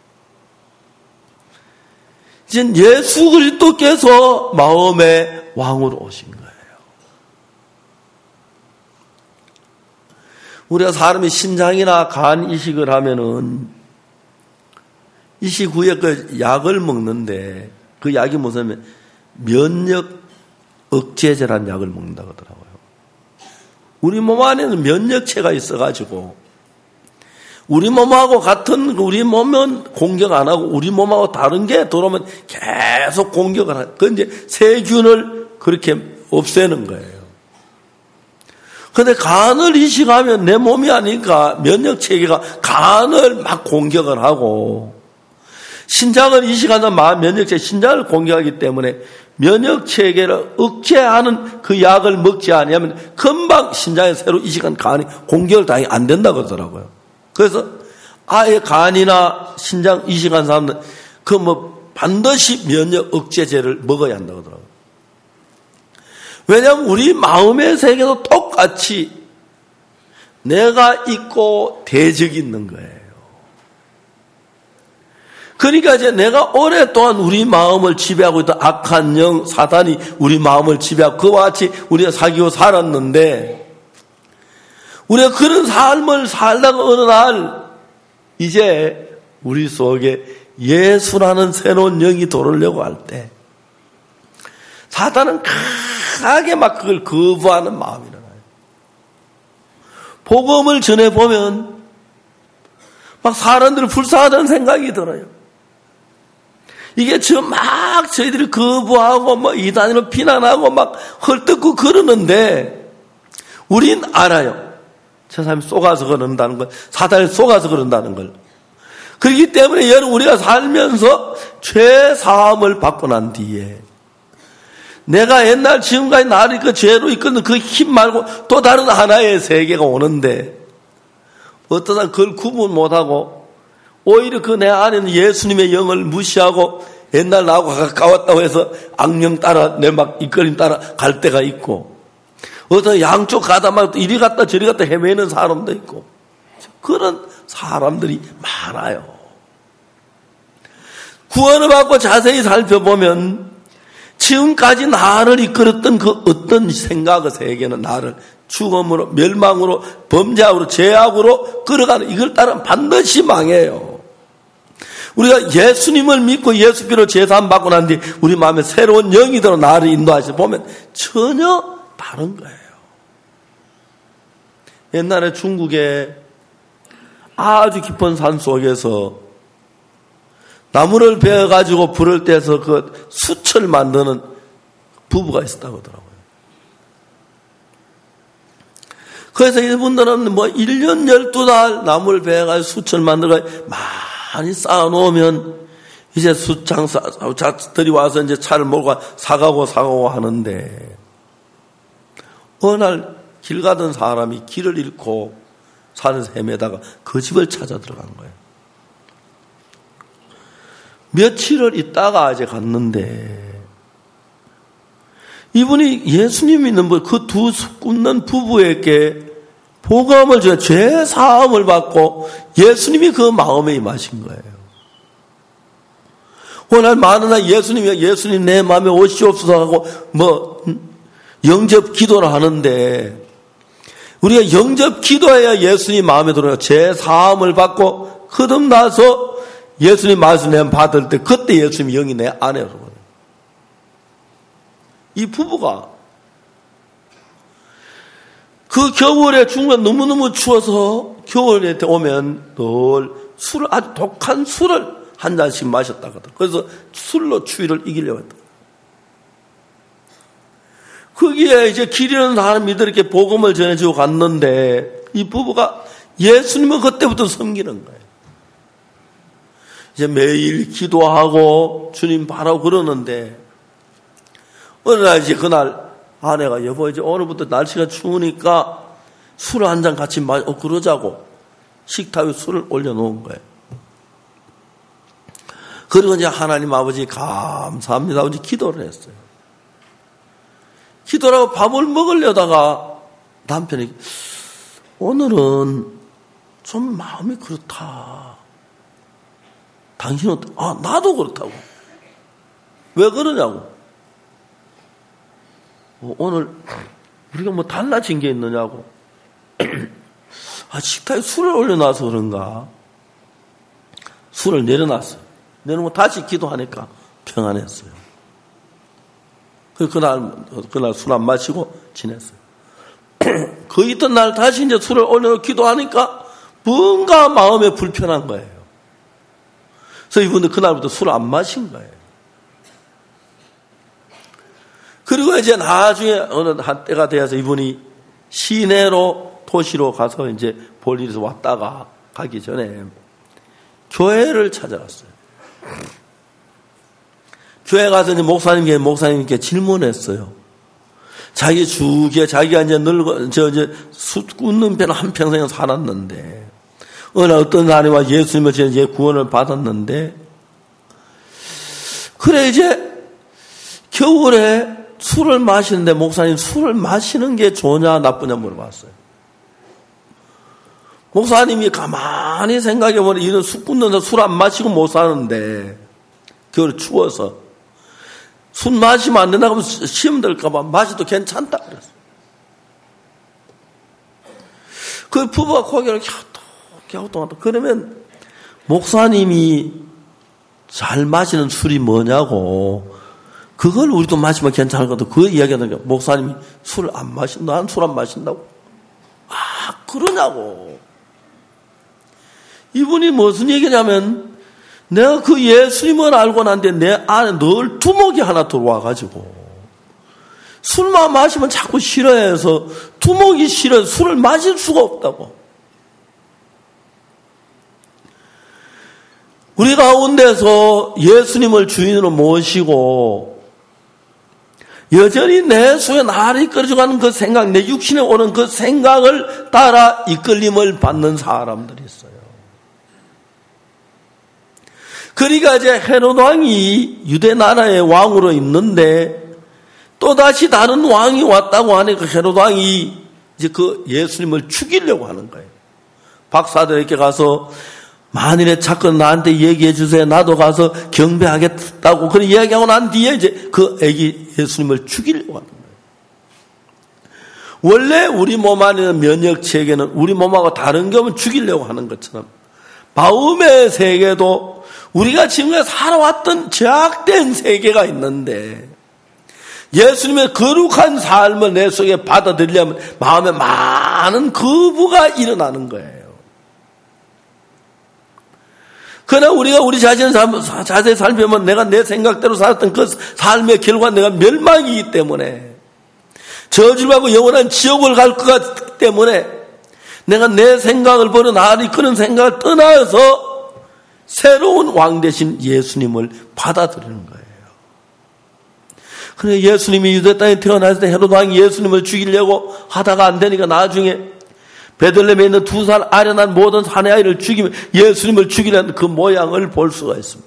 이제 예수 그리스도께서 마음의 왕으로 오신 거예요. 우리가 사람이 신장이나 간 이식을 하면은 이식 후에 그 약을 먹는데 그 약이 무슨 면역 억제제라는 약을 먹는다고 하더라고요. 우리 몸 안에는 면역체가 있어가지고 우리 몸하고 같은 우리 몸은 공격 안 하고 우리 몸하고 다른 게 들어오면 계속 공격을 하고 그 이제 세균을 그렇게 없애는 거예요. 그런데 간을 이식하면 내 몸이 아니까 면역체계가 간을 막 공격을 하고 신장을 이식하는 면역체 신장을 공격하기 때문에 면역체계를 억제하는 그 약을 먹지 않으면 금방 신장에 새로 이식한 간이 공격을 당연히 안 된다고 하더라고요. 그래서 아예 간이나 신장 이식한 사람들 그 반드시 면역 억제제를 먹어야 한다고 하더라고요. 왜냐하면 우리 마음의 세계도 똑같이 내가 있고 대적이 있는 거예요. 그러니까 이제 내가 오랫동안 우리 마음을 지배하고 있던 악한 영, 사단이 우리 마음을 지배하고 그와 같이 우리가 사귀고 살았는데 우리가 그런 삶을 살다가 어느 날 이제 우리 속에 예수라는 새로운 영이 들어오려고 할 때 사단은 강하게 막 그걸 거부하는 마음이 일어나요. 복음을 전해보면 막 사람들이 불쌍하다는 생각이 들어요. 이게 지금 막 저희들이 거부하고 이단으로 비난하고 막 헐뜯고 그러는데 우린 알아요. 저 사람이 속아서 그런다는 걸, 사단이 속아서 그런다는 걸. 그렇기 때문에 여러분 우리가 살면서 죄 사함을 받고 난 뒤에 내가 옛날 지금까지 나를 그 죄로 이끄는 그 힘 말고 또 다른 하나의 세계가 오는데 어떤 사람 그걸 구분 못하고 오히려 그 내 안에는 예수님의 영을 무시하고 옛날 나하고 가까웠다고 해서 악령 따라 내 막 이끌림 따라 갈 때가 있고 어떤 양쪽 가다 막 이리 갔다 저리 갔다 헤매는 사람도 있고 그런 사람들이 많아요. 구원을 받고 자세히 살펴보면 지금까지 나를 이끌었던 그 어떤 생각의 세계는 나를 죽음으로 멸망으로 범죄악으로 죄악으로 끌어가는 이걸 따르면 반드시 망해요. 우리가 예수님을 믿고 예수께로 제사함 받고 난 뒤 우리 마음에 새로운 영이 들어 나를 인도하시고 보면 전혀 다른 거예요. 옛날에 중국에 아주 깊은 산 속에서 나무를 베어가지고 불을 떼서 그 숯을 만드는 부부가 있었다고 하더라고요. 그래서 이분들은 1년 12달 나무를 베어가지고 숯을 만들어가지고 많이 쌓아놓으면 이제 숯장사들이 와서 이제 차를 몰고 사가고 하는데 어느 날 길 가던 사람이 길을 잃고 산에서 헤매다가 그 집을 찾아 들어간 거예요. 며칠을 있다가 이제 갔는데 이분이 예수님 믿는 그 두 굽는 부부에게 복음을 주어 죄 사함을 받고 예수님이 그 마음에 임하신 거예요. 오늘 많은 날 예수님 내 마음에 오시옵소서 하고 영접 기도를 하는데 우리가 영접 기도해야 예수님 마음에 들어요. 죄 사함을 받고 거듭나서 예수님 말씀 받을 때 그때 예수님 영이 내 안에 들어오거든요. 이 부부가 그 겨울에 중국은 너무너무 추워서 겨울에 오면 늘 술을 아주 독한 술을 한 잔씩 마셨다고 하더라고요. 그래서 술로 추위를 이기려고 했다. 거기에 이제 길 잃은 사람이 이렇게 복음을 전해주고 갔는데 이 부부가 예수님을 그때부터 섬기는 거예요. 이제 매일 기도하고 주님 바라고 그러는데 어느 날 이제 그날 아내가 여보 이제 오늘부터 날씨가 추우니까 술 한 잔 같이 그러자고 식탁 위에 술을 올려놓은 거예요. 그리고 이제 하나님 아버지 감사합니다 아버지 기도를 했어요. 기도를 하고 밥을 먹으려다가 남편이 오늘은 좀 마음이 그렇다. 당신은 나도 그렇다고. 왜 그러냐고. 오늘 우리가 뭐 달라진 게 있느냐고. 식탁에 술을 올려놔서 그런가. 술을 내려놨어요. 내놓고 다시 기도하니까 평안했어요. 그날 술 안 마시고 지냈어요. 그 이튿날 다시 이제 술을 올려놓고 기도하니까 뭔가 마음에 불편한 거예요. 그래서 이분들 그날부터 술을 안 마신 거예요. 그리고 이제 나중에 어느 한때가 되어서 이분이 시내로 도시로 가서 이제 볼 일에서 왔다가 가기 전에 교회를 찾아갔어요. 교회 가서 이제 목사님께 질문했어요. 자기 주기에 자기가 이제 숯 굽는 배는 한평생 살았는데, 어느 어떤 사람과 예수님을 이제 구원을 받았는데, 그래 이제 겨울에 술을 마시는데 목사님 술을 마시는 게 좋냐 나쁘냐 물어봤어요. 목사님이 가만히 생각해보니 이런 숯 굽는데 술 안 마시고 못 사는데 겨울에 추워서 술 마시면 안 된다고 하면 시험 들까봐 마셔도 괜찮다 그랬어요. 그 부부가 고개를 갸우뚱하다. 그러면 목사님이 잘 마시는 술이 뭐냐고, 그걸 우리도 마시면 괜찮을 것도 그 이야기하는 거야. 목사님이 술을 안 마신다. 난 술 안 마신다고. 그러냐고. 이분이 무슨 얘기냐면 내가 그 예수님을 알고 난데 내 안에 늘 두목이 하나 들어와가지고 술만 마시면 자꾸 싫어해서 두목이 싫어서 술을 마실 수가 없다고. 우리 가운데서 예수님을 주인으로 모시고 여전히 내 속에 나를 이끌어가는 그 생각, 내 육신에 오는 그 생각을 따라 이끌림을 받는 사람들이 있어요. 그러니까 이제 헤롯 왕이 유대 나라의 왕으로 있는데 또다시 다른 왕이 왔다고 하니까 헤롯 왕이 이제 그 예수님을 죽이려고 하는 거예요. 박사들에게 가서 만일에 사건 나한테 얘기해 주세요. 나도 가서 경배하겠다고 그런 이야기하고 난 뒤에 이제 그 애기 예수님을 죽이려고 하는 거예요. 원래 우리 몸 안에 면역 체계는 우리 몸하고 다른 게 없으면 죽이려고 하는 것처럼 마음의 세계도 우리가 지금까지 살아왔던 제약된 세계가 있는데 예수님의 거룩한 삶을 내 속에 받아들이려면 마음에 많은 거부가 일어나는 거예요. 그러나 우리가 우리 자신을 자세히 살펴보면 내가 내 생각대로 살았던 그 삶의 결과 내가 멸망이기 때문에 저주를 받고 영원한 지옥을 갈 것 같기 때문에 내가 내 생각을 버려 나를 이끄는 생각을 떠나서 새로운 왕 대신 예수님을 받아들이는 거예요. 그래 예수님이 유대 땅에 태어났을 때 헤롯 왕이 예수님을 죽이려고 하다가 안 되니까 나중에 베들레헴에 있는 2살 아련한 모든 사내 아이를 죽이면 예수님을 죽이려는 그 모양을 볼 수가 있습니다.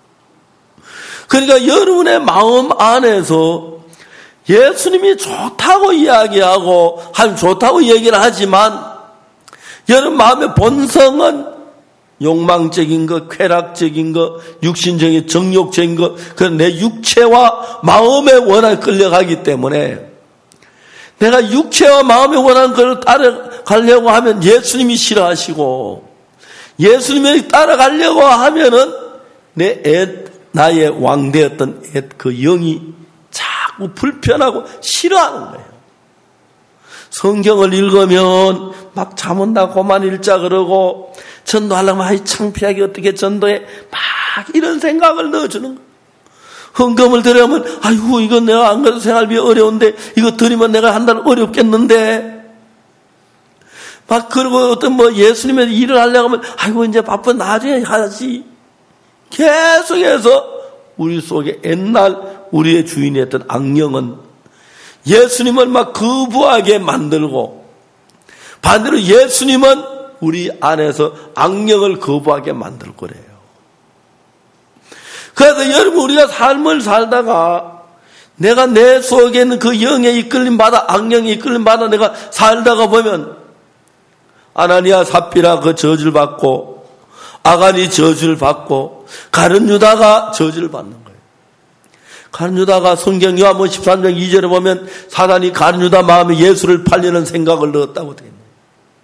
그러니까 여러분의 마음 안에서 예수님이 좋다고 이야기하고 좋다고 얘기를 하지만 여러분 마음의 본성은 욕망적인 것, 쾌락적인 것, 육신적인 정욕적인 것, 그런 내 육체와 마음의 원한에 끌려가기 때문에 내가 육체와 마음의 원하는 것을 따라가려고 하면 예수님이 싫어하시고 예수님이 따라가려고 하면은 나의 왕되었던 그 영이 자꾸 불편하고 싫어하는 거예요. 성경을 읽으면 막 잠온다 고만 읽자 그러고 전도하려면 아이 창피하게 어떻게 전도해 막 이런 생각을 넣어주는 거예요. 헌금을 드리면 아이고 이거 내가 안 그래도 생활비 어려운데 이거 드리면 내가 한 달 어렵겠는데 막 그러고 어떤 예수님의 일을 하려고 하면 아이고 이제 바쁜 나중에 하지. 계속해서 우리 속에 옛날 우리의 주인이었던 악령은 예수님을 막 거부하게 만들고, 반대로 예수님은 우리 안에서 악령을 거부하게 만들 거래요. 그래서 여러분, 우리가 삶을 살다가 내가 내 속에 있는 그 영에 이끌림 받아, 악령에 이끌림 받아 내가 살다가 보면 아나니아 삽비라 그 저주를 받고, 아간이 저주를 받고, 가룟 유다가 저주를 받는 거예요. 가룟 유다가 성경 요한복음 13장 2절에 보면 사단이 가룟 유다 마음에 예수를 팔려는 생각을 넣었다고 되어 있네요.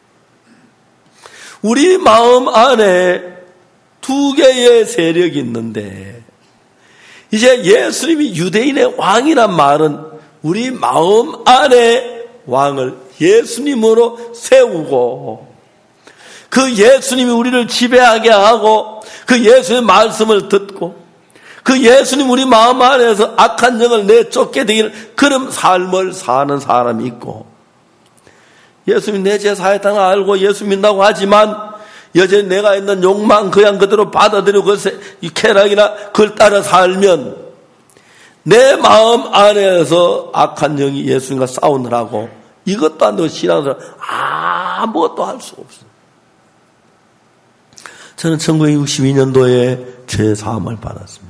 우리 마음 안에 두 개의 세력이 있는데, 이제 예수님이 유대인의 왕이란 말은 우리 마음 안에 왕을 예수님으로 세우고, 그 예수님이 우리를 지배하게 하고, 그 예수님의 말씀을 듣고, 그 예수님 우리 마음 안에서 악한 영을 내쫓게 되기를 그런 삶을 사는 사람이 있고, 예수님이 내 죄 사했다는 걸 알고 예수 믿는다고 하지만 여전히 내가 있는 욕망 그냥 그대로 받아들이고 이 쾌락이나 그걸 따라 살면 내 마음 안에서 악한 영이 예수님과 싸우느라고 이것도 안 되고 신앙을 아무것도 할 수 없어요. 저는 1962년도에 죄 사함을 받았습니다.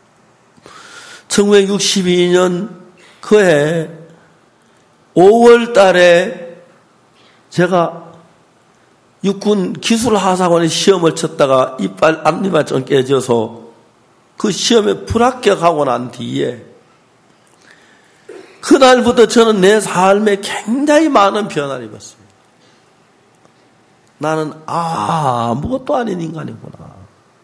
1962년 그해 5월 달에 제가 육군 기술하사관의 시험을 쳤다가 앞니가 좀 깨져서 그 시험에 불합격하고 난 뒤에 그날부터 저는 내 삶에 굉장히 많은 변화를 입었습니다. 나는 아무것도 아닌 인간이구나.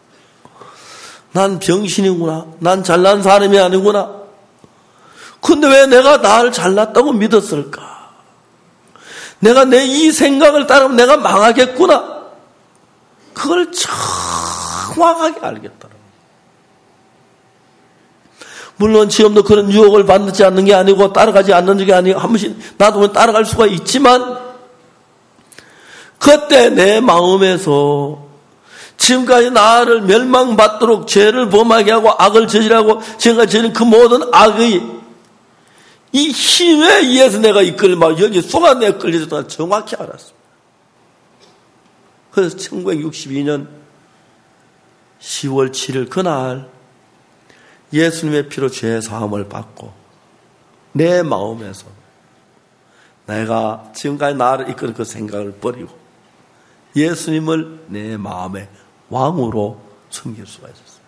난 병신이구나. 난 잘난 사람이 아니구나. 근데 왜 내가 나를 잘났다고 믿었을까? 내가 내 이 생각을 따르면 내가 망하겠구나. 그걸 정확하게 알겠더라고요. 물론 지금도 그런 유혹을 받지 않는 게 아니고 따라가지 않는 게 아니고 한 번씩 나도 따라갈 수가 있지만 그때 내 마음에서 지금까지 나를 멸망받도록 죄를 범하게 하고 악을 저지르고 지금까지 저지른 그 모든 악의 이 힘에 의해서 내가 이끌리면 여기 쏘가 내가 끌려졌다는 정확히 알았습니다. 그래서 1962년 10월 7일 그날 예수님의 피로 죄 사함을 받고 내 마음에서 내가 지금까지 나를 이끄는 그 생각을 버리고 예수님을 내 마음의 왕으로 섬길 수가 있었어요.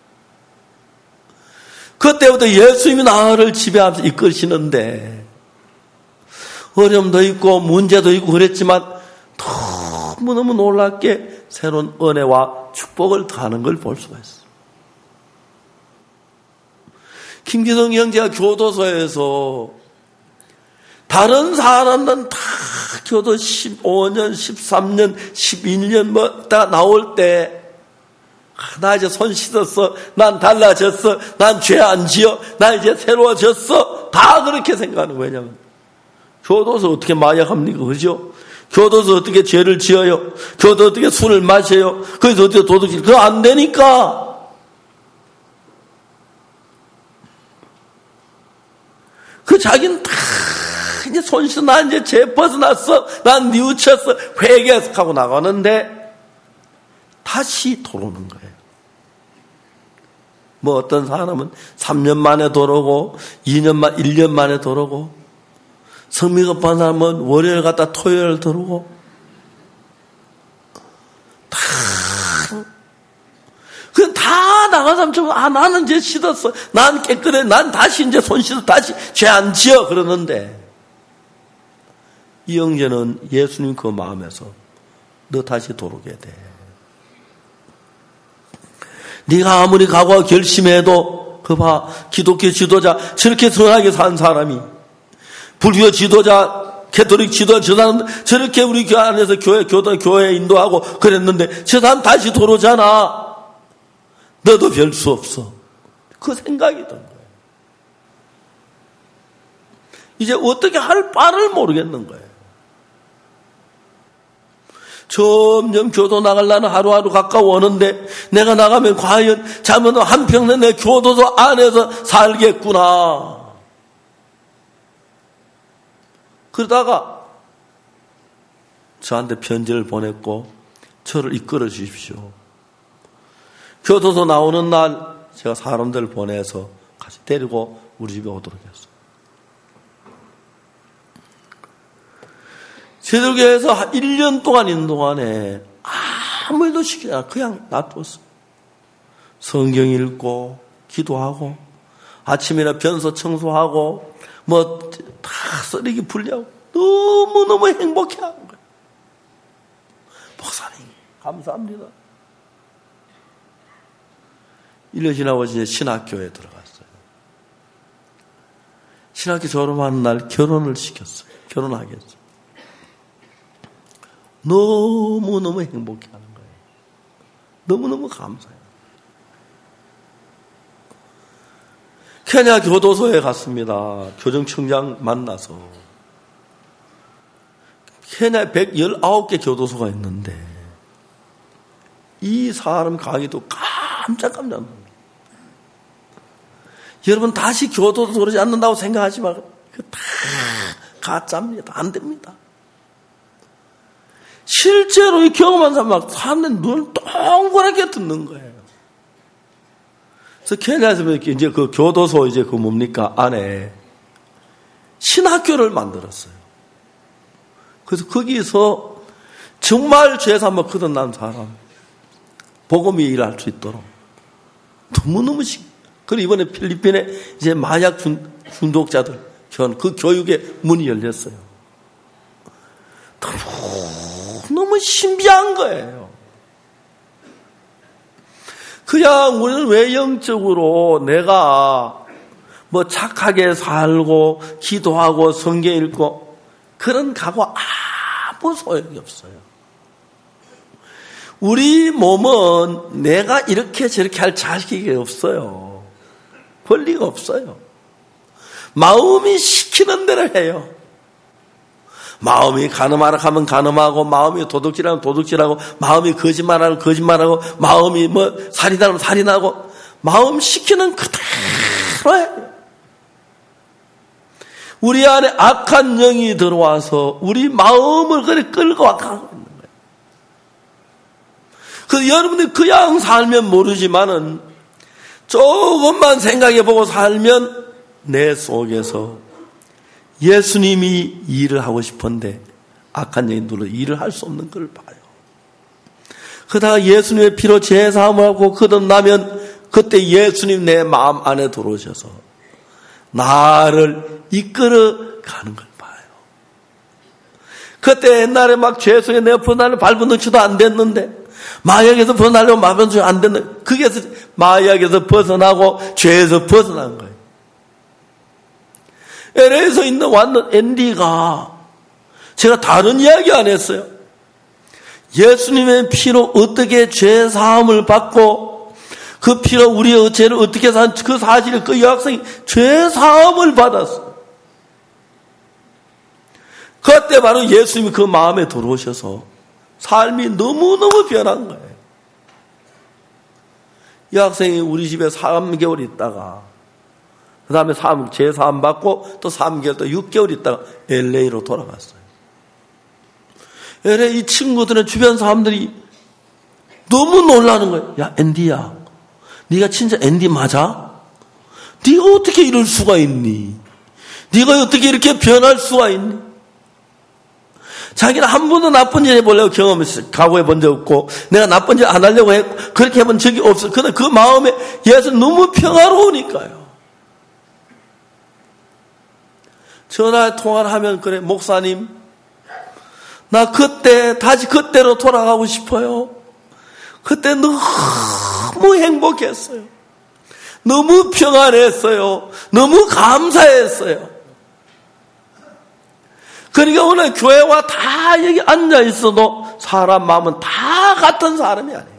그때부터 예수님이 나를 지배하면서 이끌시는데 어려움도 있고 문제도 있고 그랬지만 너무너무 놀랍게 새로운 은혜와 축복을 더하는 걸 볼 수가 있어요. 김기성 형제가 교도소에서 다른 사람들은 다 교도 15년, 13년, 12년 뭐 다 나올 때 나 이제 손 씻었어. 난 달라졌어. 난 죄 안 지어. 나 이제 새로워졌어. 다 그렇게 생각하는 거예요. 왜냐면 교도소 어떻게 마약합니까? 그죠? 교도소 어떻게 죄를 지어요? 교도소 어떻게 술을 마셔요? 거기서 어떻게 도둑질? 그거 안 되니까. 그 자기는 다 이제 손 씻어. 난 이제 죄 벗어났어. 난 뉘우쳤어. 회개해서 하고 나가는데 다시 돌아오는 거예요. 뭐 어떤 사람은 3년 만에 돌아오고 2년 만 1년 만에 돌아오고 성미 급한 사람은 월요일 갔다 토요일 돌아오고 다 나간 사람처럼 나는 이제 씻었어. 난 깨끗해. 난 다시 이제 손 씻어. 다시 죄 안 지어. 그러는데 이 형제는 예수님 그 마음에서 너 다시 돌아오게 돼. 네가 아무리 각오하고 결심해도 그 봐 기독교 지도자 저렇게 선하게 산 사람이 불교 지도자 캐톨릭 지도자 저 사람 저렇게 우리 교회 안에서 교회 인도하고 그랬는데 저 사람 다시 돌아오잖아. 너도 별 수 없어. 그 생각이 든 거예요. 이제 어떻게 할 바를 모르겠는 거예요. 점점 교도 나가려는 하루하루 가까워오는데 내가 나가면 과연 잘못하면 한평생 내 교도소 안에서 살겠구나. 그러다가 저한테 편지를 보냈고 저를 이끌어 주십시오. 교도소 나오는 날 제가 사람들을 보내서 같이 데리고 우리 집에 오도록 했어요. 제들교에서 1년 동안 있는 동안에 아무 일도 시키지 않아 그냥 놔두었어요. 성경 읽고 기도하고 아침이나 변소 청소하고 뭐 다 쓰레기 분리하고 너무너무 행복해하는 거예요. 목사님 감사합니다. 1년 지나고 이제 신학교에 들어갔어요. 신학교 졸업하는 날 결혼을 시켰어요. 결혼하겠어요. 너무너무 행복해하는 거예요. 너무너무 감사해요. 케냐 교도소에 갔습니다. 교정청장 만나서. 케냐에 119개 교도소가 있는데 이 사람 강의도 깜짝 놀랍니다. 여러분 다시 교도소 그러지 않는다고 생각하지 말고 다 가짜입니다. 안 됩니다. 실제로 이 경험한 사람 막 사람들 눈을 동그랗게 듣는 거예요. 그래서 케냐에서 이제 그 교도소 이제 그 뭡니까 안에 신학교를 만들었어요. 그래서 거기서 정말 죄사함을 거듭난 사람 복음이 일할 수 있도록 너무너무 그리고 이번에 필리핀에 이제 마약 중독자들 그 교육의 문이 열렸어요. 너무 신비한 거예요. 그냥 우리는 외형적으로 내가 뭐 착하게 살고 기도하고 성경 읽고 그런 각오 아무 소용이 없어요. 우리 몸은 내가 이렇게 저렇게 할 자식이 없어요. 권리가 없어요. 마음이 시키는 대로 해요. 마음이 간음하라 하면 간음하고 마음이 도둑질하면 도둑질하고 마음이 거짓말하면 거짓말하고 마음이 뭐 살인하면 살인하고 마음 시키는 그대로 해요. 우리 안에 악한 영이 들어와서 우리 마음을 그렇게 끌고 가고 있는 거예요. 그래서 여러분들이 그냥 살면 모르지만은 조금만 생각해보고 살면 내 속에서 예수님이 일을 하고 싶은데 악한 영이 눌러 일을 할 수 없는 걸 봐요. 그러다가 예수님의 피로 제사함을 하고 거듭나면 그때 예수님 내 마음 안에 들어오셔서 나를 이끌어 가는 걸 봐요. 그때 옛날에 막 죄 속에 내가 벗어나려고 밟은 덩치도 안 됐는데 마약에서 벗어나려고 밟은 덩치도 안 됐는데 그게 마약에서 벗어나고 죄에서 벗어난 거예요. LA에서 있는 완전 앤디가 제가 다른 이야기 안 했어요. 예수님의 피로 어떻게 죄 사함을 받고 그 피로 우리의 죄를 어떻게 산 그 사실을 그 여학생이 죄 사함을 받았어요. 그때 바로 예수님이 그 마음에 들어오셔서 삶이 너무너무 변한 거예요. 이 학생이 우리 집에 3개월 있다가 그 다음에 죄 사함 받고 또 3개월 또 6개월 있다가 LA로 돌아갔어요. LA 이 친구들의 주변 사람들이 너무 놀라는 거예요. 야 앤디야, 네가 진짜 앤디 맞아? 네가 어떻게 이럴 수가 있니? 네가 어떻게 이렇게 변할 수가 있니? 자기는 한 번도 나쁜 일 해보려고 각오해 본 적 없고 내가 나쁜 일 안 하려고 했고 그렇게 해본 적이 없어. 그런데 그 마음에 예수 너무 평화로우니까요. 전화 통화를 하면 그래 목사님 나 그때 다시 그때로 돌아가고 싶어요. 그때 너무 행복했어요. 너무 평안했어요. 너무 감사했어요. 그러니까 오늘 교회와 다 여기 앉아 있어도 사람 마음은 다 같은 사람이 아니에요.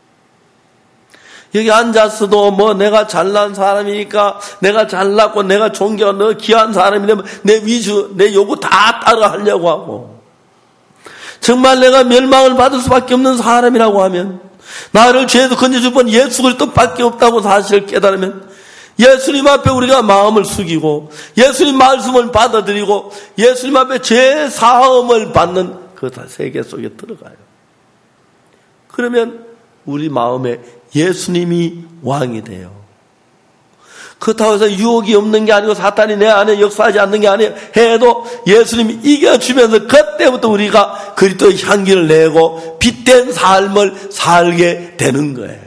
여기 앉았어도 뭐 내가 잘난 사람이니까 내가 잘났고 내가 존경하고 너 귀한 사람이 되면 내 위주, 내 요구 다 따라 하려고 하고 정말 내가 멸망을 받을 수밖에 없는 사람이라고 하면, 나를 죄에서 건져줄 분 예수 그리스도밖에 없다고 사실을 깨달으면, 예수님 앞에 우리가 마음을 숙이고 예수님 말씀을 받아들이고 예수님 앞에 죄 사함을 받는 그 세계 속에 들어가요. 그러면 우리 마음에 예수님이 왕이 돼요. 그렇다고 해서 유혹이 없는 게 아니고 사탄이 내 안에 역사하지 않는 게 아니에요. 해도 예수님이 이겨주면서 그때부터 우리가 그리스도의 향기를 내고 빛된 삶을 살게 되는 거예요.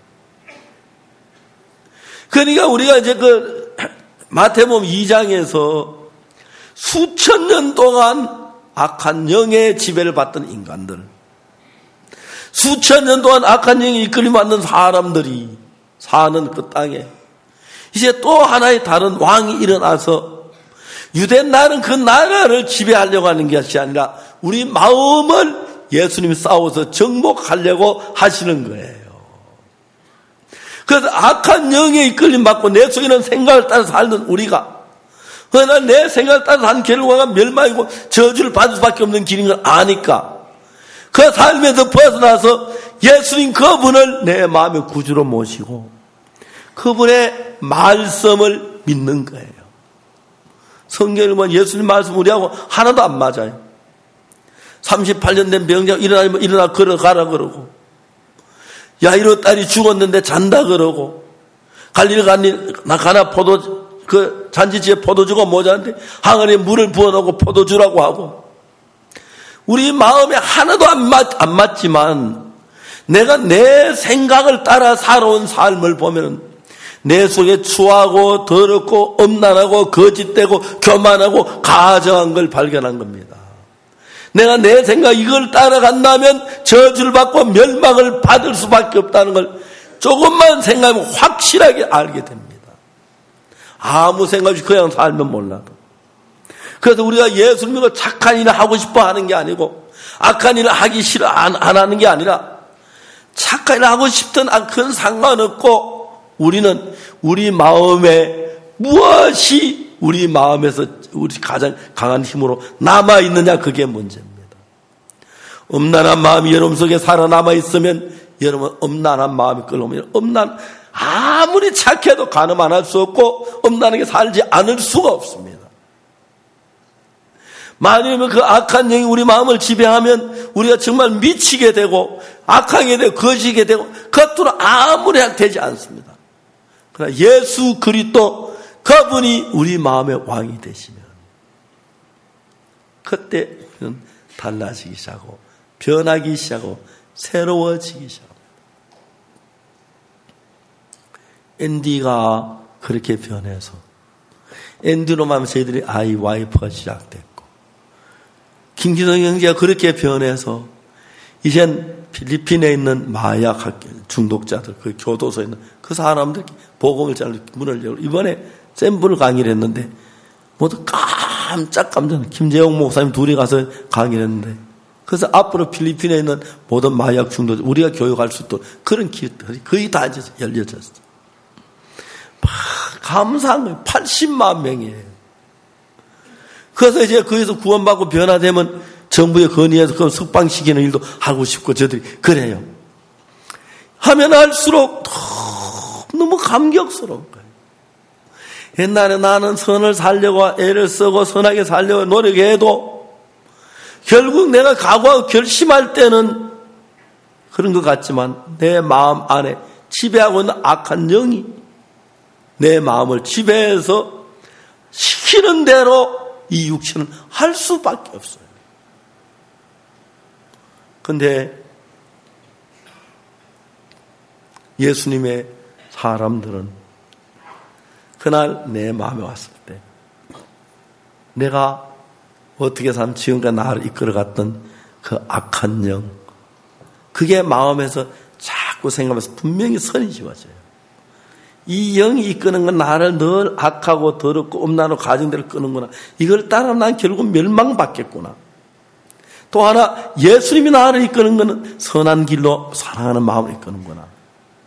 그러니까 우리가 이제 마태복음 2장에서 수천 년 동안 악한 영의 지배를 받던 인간들, 수천 년 동안 악한 영이 이끌림 받는 사람들이 사는 그 땅에 이제 또 하나의 다른 왕이 일어나서 유대 나라는 그 나라를 지배하려고 하는 것이 아니라 우리 마음을 예수님이 싸워서 정복하려고 하시는 거예요. 그래서 악한 영에 이끌림 받고 내 속에 있는 생각을 따라 살던 우리가, 그러나 내 생각을 따라 한 결과가 멸망이고 저주를 받을 수밖에 없는 길인 걸 아니까 그 삶에서 벗어나서 예수님 그분을 내 마음의 구주로 모시고 그분의 말씀을 믿는 거예요. 성경을 보면 예수님 말씀 우리하고 하나도 안 맞아요. 38년 된 병자 일어나 걸어가라 그러고, 야이로 딸이 죽었는데 잔다 그러고, 갈릴리 가나 잔치집에 포도주가 모자란데 항아리에 물을 부어놓고 포도주라고 하고, 우리 마음에 하나도 안 맞지만 내가 내 생각을 따라 살아온 삶을 보면 내 속에 추하고 더럽고 엄난하고 거짓되고 교만하고 가정한 걸 발견한 겁니다. 내가 내 생각 이걸 따라간다면 저주를 받고 멸망을 받을 수밖에 없다는 걸 조금만 생각하면 확실하게 알게 됩니다. 아무 생각 없이 그냥 살면 몰라도. 그래서 우리가 예수 믿고 착한 일을 하고 싶어 하는 게 아니고 악한 일을 하기 싫어 안 하는 게 아니라 착한 일을 하고 싶든 그건 상관없고 우리는 우리 마음에 무엇이 우리 마음에서 우리 가장 강한 힘으로 남아있느냐, 그게 문제입니다. 엄난한 마음이 여러분 속에 살아남아 있으면 여러분 엄난한 마음이 끌어오면 아무리 착해도 간음 안 할 수 없고 엄난하게 살지 않을 수가 없습니다. 만약에 그 악한 영이 우리 마음을 지배하면 우리가 정말 미치게 되고 악하게 되고 거지게 되고 그것들은 아무리 되지 않습니다. 그러나 예수 그리스도 그분이 우리 마음의 왕이 되시면 그때 우리는 달라지기 시작하고 변하기 시작하고 새로워지기 시작합니다. 앤디가 그렇게 변해서 앤디로만 하면 저희들이 와이프가 시작됐고, 김기성 형제가 그렇게 변해서 이젠 필리핀에 있는 마약 중독자들, 그 교도소에 있는 그 사람들 복음을 잘 문을 열고 이번에 샘플 강의를 했는데 모두 깜짝 김재용 목사님 둘이 가서 강의를 했는데, 그래서 앞으로 필리핀에 있는 모든 마약 중독 우리가 교육할 수 있도록 그런 길들이 거의 다 이제 열려졌어요. 감사한 거예요. 80만 명이에요. 그래서 이제 거기서 구원받고 변화되면 정부에 건의해서 그 석방시키는 일도 하고 싶고 저들이 그래요. 하면 할수록 너무 감격스러운 거예요. 옛날에 나는 선을 살려고 애를 쓰고 선하게 살려고 노력해도 결국 내가 각오하고 결심할 때는 그런 것 같지만 내 마음 안에 지배하고 있는 악한 영이 내 마음을 지배해서 시키는 대로 이 육체는 할 수밖에 없어요. 그런데 예수님의 사람들은 그날 내 마음에 왔을 때 내가 어떻게 살면 지금까지 나를 이끌어갔던 그 악한 영, 그게 마음에서 자꾸 생각하면서 분명히 선이 지워져요. 이 영이 이끄는 건 나를 늘 악하고 더럽고 엄난하고 가정대로 끄는구나. 이걸 따라 난 결국 멸망받겠구나. 또 하나, 예수님이 나를 이끄는 것은 선한 길로 사랑하는 마음을 이끄는구나.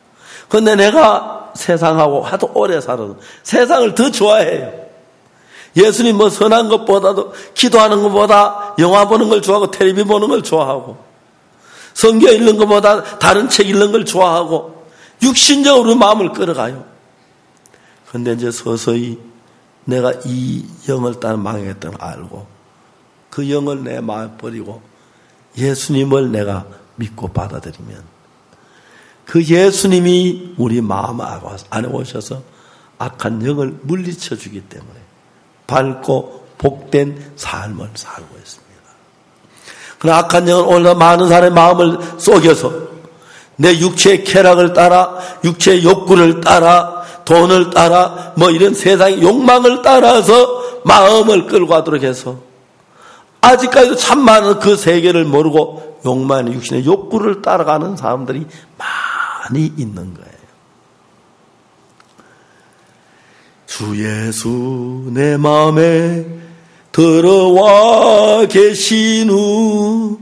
그런데 내가 세상하고 하도 오래 살아도 세상을 더 좋아해요. 예수님 뭐 선한 것보다도 기도하는 것보다 영화 보는 걸 좋아하고 텔레비 보는 걸 좋아하고 성경 읽는 것보다 다른 책 읽는 걸 좋아하고 육신적으로 마음을 끌어가요. 그런데 이제 서서히 내가 이 영을 따라 망했던 걸 알고 그 영을 내 마음에 버리고 예수님을 내가 믿고 받아들이면 그 예수님이 우리 마음 안에 오셔서 악한 영을 물리쳐 주기 때문에 밝고 복된 삶을 살고 있습니다. 그러나 악한 영은 오늘 많은 사람의 마음을 속여서 내 육체의 쾌락을 따라 육체의 욕구를 따라 돈을 따라 뭐 이런 세상의 욕망을 따라서 마음을 끌고 가도록 해서 아직까지도 참 많은 그 세계를 모르고 욕망의 육신의 욕구를 따라가는 사람들이 많이 있는 거예요. 주 예수 내 마음에 들어와 계신 후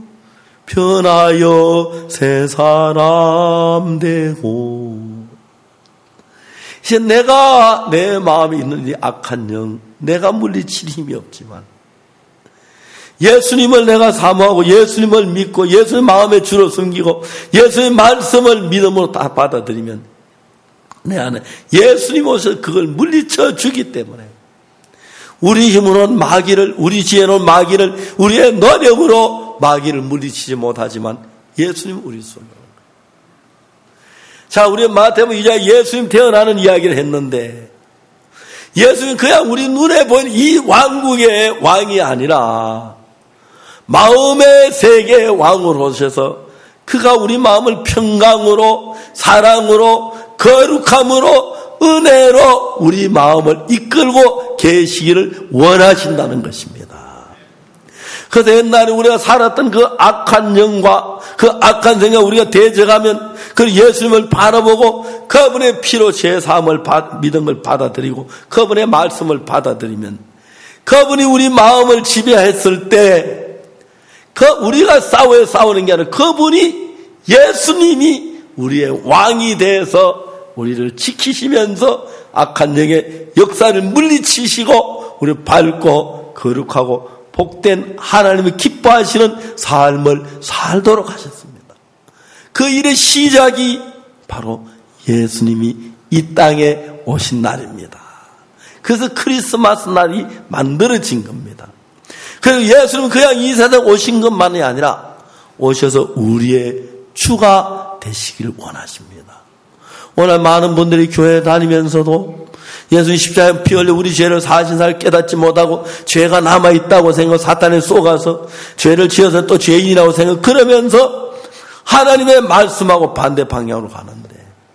변하여 새 사람 되고 이제 내가 내 마음에 있는 이 악한 영 내가 물리칠 힘이 없지만 예수님을 내가 사모하고 예수님을 믿고 예수님 마음에 주로 숨기고 예수님 말씀을 믿음으로 다 받아들이면 내 안에 예수님 오셔서 그걸 물리쳐 주기 때문에 우리 힘으로는 마귀를 우리 지혜로는 마귀를 우리의 노력으로 마귀를 물리치지 못하지만 예수님 우리 손으로. 자, 우리 마태복음 2장 예수님 태어나는 이야기를 했는데 예수님 그냥 우리 눈에 보이는 이 왕국의 왕이 아니라 마음의 세계의 왕으로 오셔서 그가 우리 마음을 평강으로 사랑으로 거룩함으로 은혜로 우리 마음을 이끌고 계시기를 원하신다는 것입니다. 그래서 옛날에 우리가 살았던 그 악한 영과 그 악한 생각 우리가 대적하면 그 예수님을 바라보고 그분의 피로 죄사함을 믿음을 받아들이고 그분의 말씀을 받아들이면 그분이 우리 마음을 지배했을 때 우리가 싸우는 게 아니라 그분이 예수님이 우리의 왕이 돼서 우리를 지키시면서 악한 영의 역사를 물리치시고 우리를 밝고 거룩하고 복된 하나님이 기뻐하시는 삶을 살도록 하셨습니다. 그 일의 시작이 바로 예수님이 이 땅에 오신 날입니다. 그래서 크리스마스 날이 만들어진 겁니다. 그리고 예수님은 그냥 이 세상에 오신 것만이 아니라 오셔서 우리의 주가 되시길 원하십니다. 오늘 많은 분들이 교회 다니면서도 예수님 십자가에 피 흘려 우리 죄를 사신 사를 깨닫지 못하고 죄가 남아있다고 생각하고 사탄에 쏘가서 죄를 지어서 또 죄인이라고 생각하고 그러면서 하나님의 말씀하고 반대 방향으로 가는데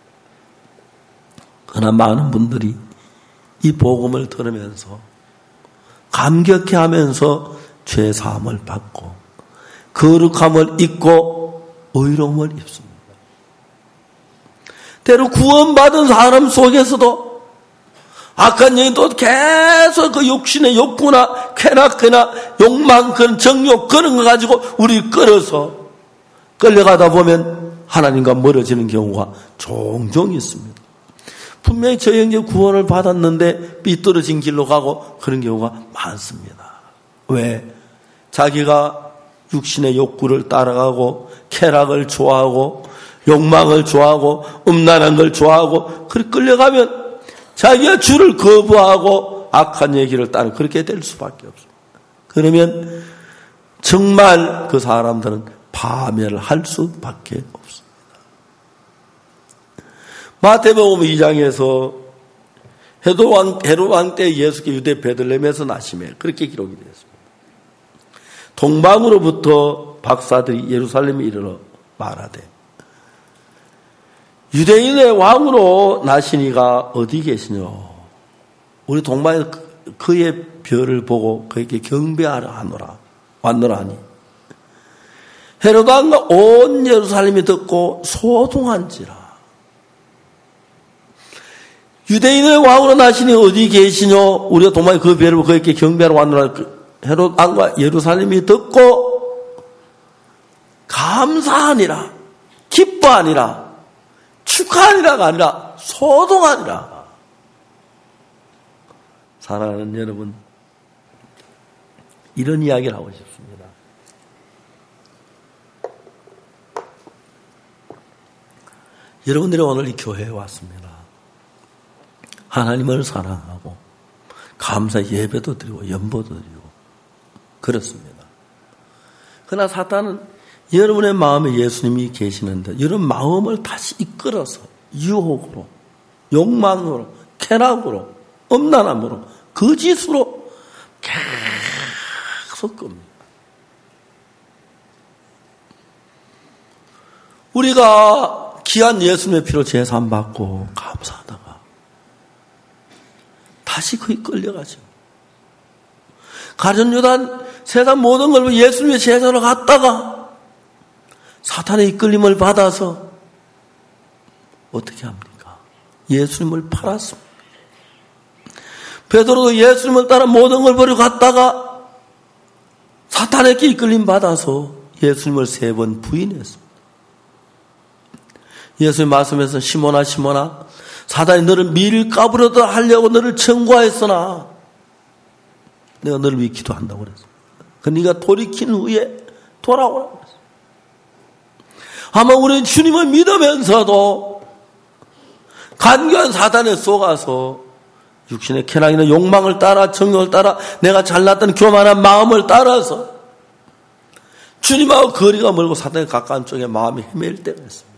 그러나 많은 분들이 이 복음을 들으면서 감격해하면서 죄 사함을 받고 거룩함을 입고 의로움을 입습니다. 때로 구원받은 사람 속에서도 악한 영이 또 계속 그 욕심의 욕구나 쾌락이나 욕망 그런 정욕 그런 거 가지고 우리를 끌어서 끌려가다 보면 하나님과 멀어지는 경우가 종종 있습니다. 분명히 저 형제 구원을 받았는데 삐뚤어진 길로 가고 그런 경우가 많습니다. 왜? 자기가 육신의 욕구를 따라가고 쾌락을 좋아하고 욕망을 좋아하고 음란한 걸 좋아하고 그렇게 끌려가면 자기가 주를 거부하고 악한 얘기를 따르고 그렇게 될 수밖에 없습니다. 그러면 정말 그 사람들은 파멸을 할 수밖에 없습니다. 마태복음 2장에서 헤롯 왕 때 예수께 유대 베들레헴에서 나시매 그렇게 기록이 되었습니다. 동방으로부터 박사들이 예루살렘에 이르러 말하되 유대인의 왕으로 나시니가 어디 계시뇨? 우리 동방에서 그의 별을 보고 그에게 경배하러 왔노라니. 헤롯 왕과 온 예루살렘이 듣고 소동한지라. 유대인의 왕으로 나시니 어디 계시뇨? 우리가 동방에 그 별을 보고 그에게 경배하러 왔노라. 헤롯 왕과 예루살렘이 듣고 감사하니라, 기뻐하니라, 축하하니라가 아니라 소동하니라. 사랑하는 여러분, 이런 이야기를 하고 싶습니다. 여러분들이 오늘 이 교회에 왔습니다. 하나님을 사랑하고 감사 예배도 드리고 연보도 드리고 그렇습니다. 그러나 사탄은 여러분의 마음에 예수님이 계시는데 여러분 마음을 다시 이끌어서 유혹으로, 욕망으로, 쾌락으로, 음란함으로, 거짓으로 계속 겁니다. 우리가 귀한 예수님의 피로 제사받고 감사하다가 다시 거기 끌려가죠. 가룟유단 세상 모든 걸 예수님의 제사로 갔다가 사탄의 이끌림을 받아서 어떻게 합니까? 예수님을 팔았습니다. 베드로도 예수님을 따라 모든 걸 버리고 갔다가 사탄에게 이끌림 받아서 예수님을 3번 부인했습니다. 예수님 말씀에서 시몬아 시몬아 사단이 너를 밀가부려도 하려고 너를 청구하였으나 내가 너를 위해 기도한다고 그랬어. 그 네가 돌이킨 후에 돌아오라고 그랬어. 아마 우리는 주님을 믿으면서도 간교한 사단에 속아서 육신의 쾌락이나 욕망을 따라 정욕을 따라 내가 잘났던 교만한 마음을 따라서 주님하고 거리가 멀고 사단에 가까운 쪽에 마음이 헤맬 때가 있습니다.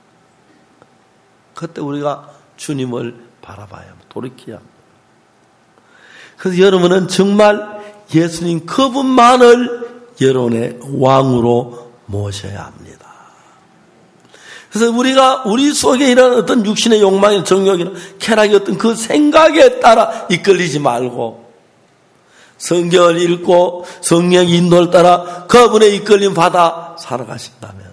그때 우리가 주님을 바라봐야 합니다. 돌이켜야 합니다. 그래서 여러분은 정말 예수님 그분만을 여러분의 왕으로 모셔야 합니다. 그래서 우리가 우리 속에 일어나는 어떤 육신의 욕망이나 정욕이나 쾌락이 어떤 그 생각에 따라 이끌리지 말고 성경을 읽고 성령의 인도를 따라 그분의 이끌림 받아 살아가신다면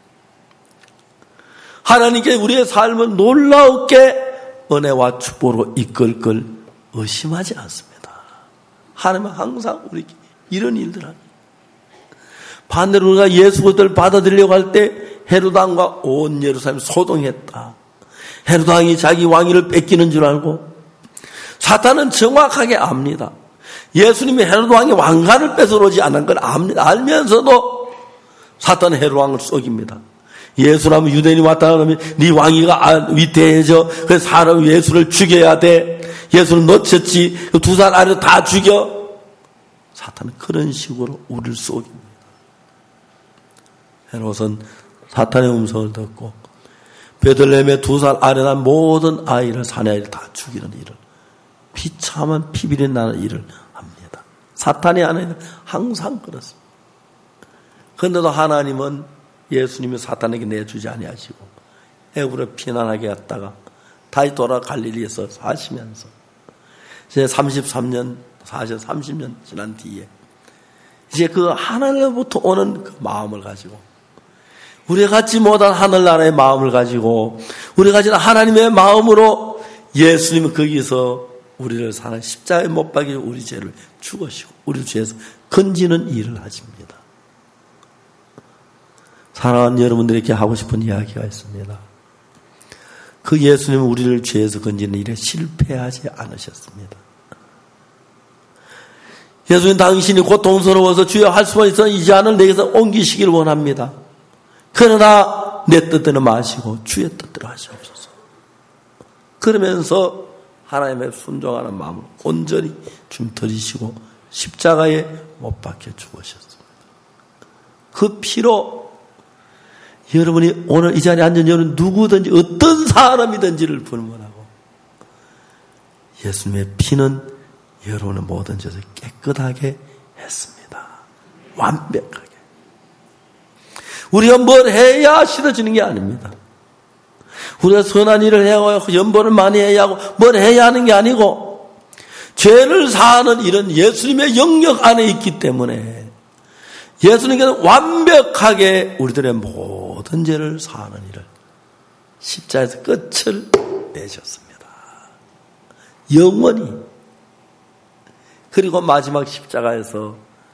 하나님께 우리의 삶은 놀라웠게 은혜와 축복으로 이끌 걸 의심하지 않습니다. 하나님은 항상 우리에게 이런 일들을 합니다. 반대로 우리가 예수 그리스도를 받아들이려고 할 때 헤롯 왕과 온 예루살렘이 소동했다. 헤롯 왕이 자기 왕위를 뺏기는 줄 알고 사탄은 정확하게 압니다. 예수님이 헤롯 왕의 왕관을 뺏어오지 않은 걸 압니다. 알면서도 사탄은 헤롯 왕을 속입니다. 예수라면 유대인이 왔다 그러면 네 왕위가 위태해져. 그래서 사람 예수를 죽여야 돼. 예수를 놓쳤지. 2살 아래로 다 죽여. 사탄은 그런 식으로 우리를 속입니다. 헤롯은 사탄의 음성을 듣고 베들레헴의 2살 아래 난 모든 아이를 사내아이를 다 죽이는 일을 비참한 피비린 나는 일을 합니다. 사탄의 아내는 항상 그렇습니다. 그런데도 하나님은 예수님이 사탄에게 내주지 아니하시고 애굽으로 피난하게 했다가 다시 돌아 갈릴리에서 사시면서 이제 33년, 30년 지난 뒤에 이제 그 하늘로부터 오는 그 마음을 가지고 우리가 갖지 못한 하늘나라의 마음을 가지고 우리가 가진 하나님의 마음으로 예수님은 거기서 우리를 사는 십자가에 못 박혀 우리 죄를 죽으시고 우리 죄에서 건지는 일을 하십니다. 사랑하는 여러분들에게 하고 싶은 이야기가 있습니다. 그 예수님은 우리를 죄에서 건지는 일에 실패하지 않으셨습니다. 예수님 당신이 고통스러워서 주여 할 수만 있어 이 잔을 내게서 옮기시길 원합니다. 그러나 내 뜻대로 마시고 주의 뜻대로 하시옵소서. 그러면서 하나님의 순종하는 마음을 온전히 좀 들이시고 십자가에 못 박혀 죽으셨습니다. 그 피로 여러분이 오늘 이 자리에 앉은 여러분 누구든지 어떤 사람이든지를 불문하고 예수님의 피는 여러분의 모든 죄를 깨끗하게 했습니다. 완벽하게. 우리가 뭘 해야 싫어지는 게 아닙니다. 우리가 선한 일을 해야 하고 연보를 많이 해야 하고 뭘 해야 하는 게 아니고 죄를 사하는 일은 예수님의 영역 안에 있기 때문에 예수님께서 완벽하게 우리들의 모든 죄를 사하는 일을 십자가에서 끝을 내셨습니다. 영원히. 그리고 마지막 십자가에서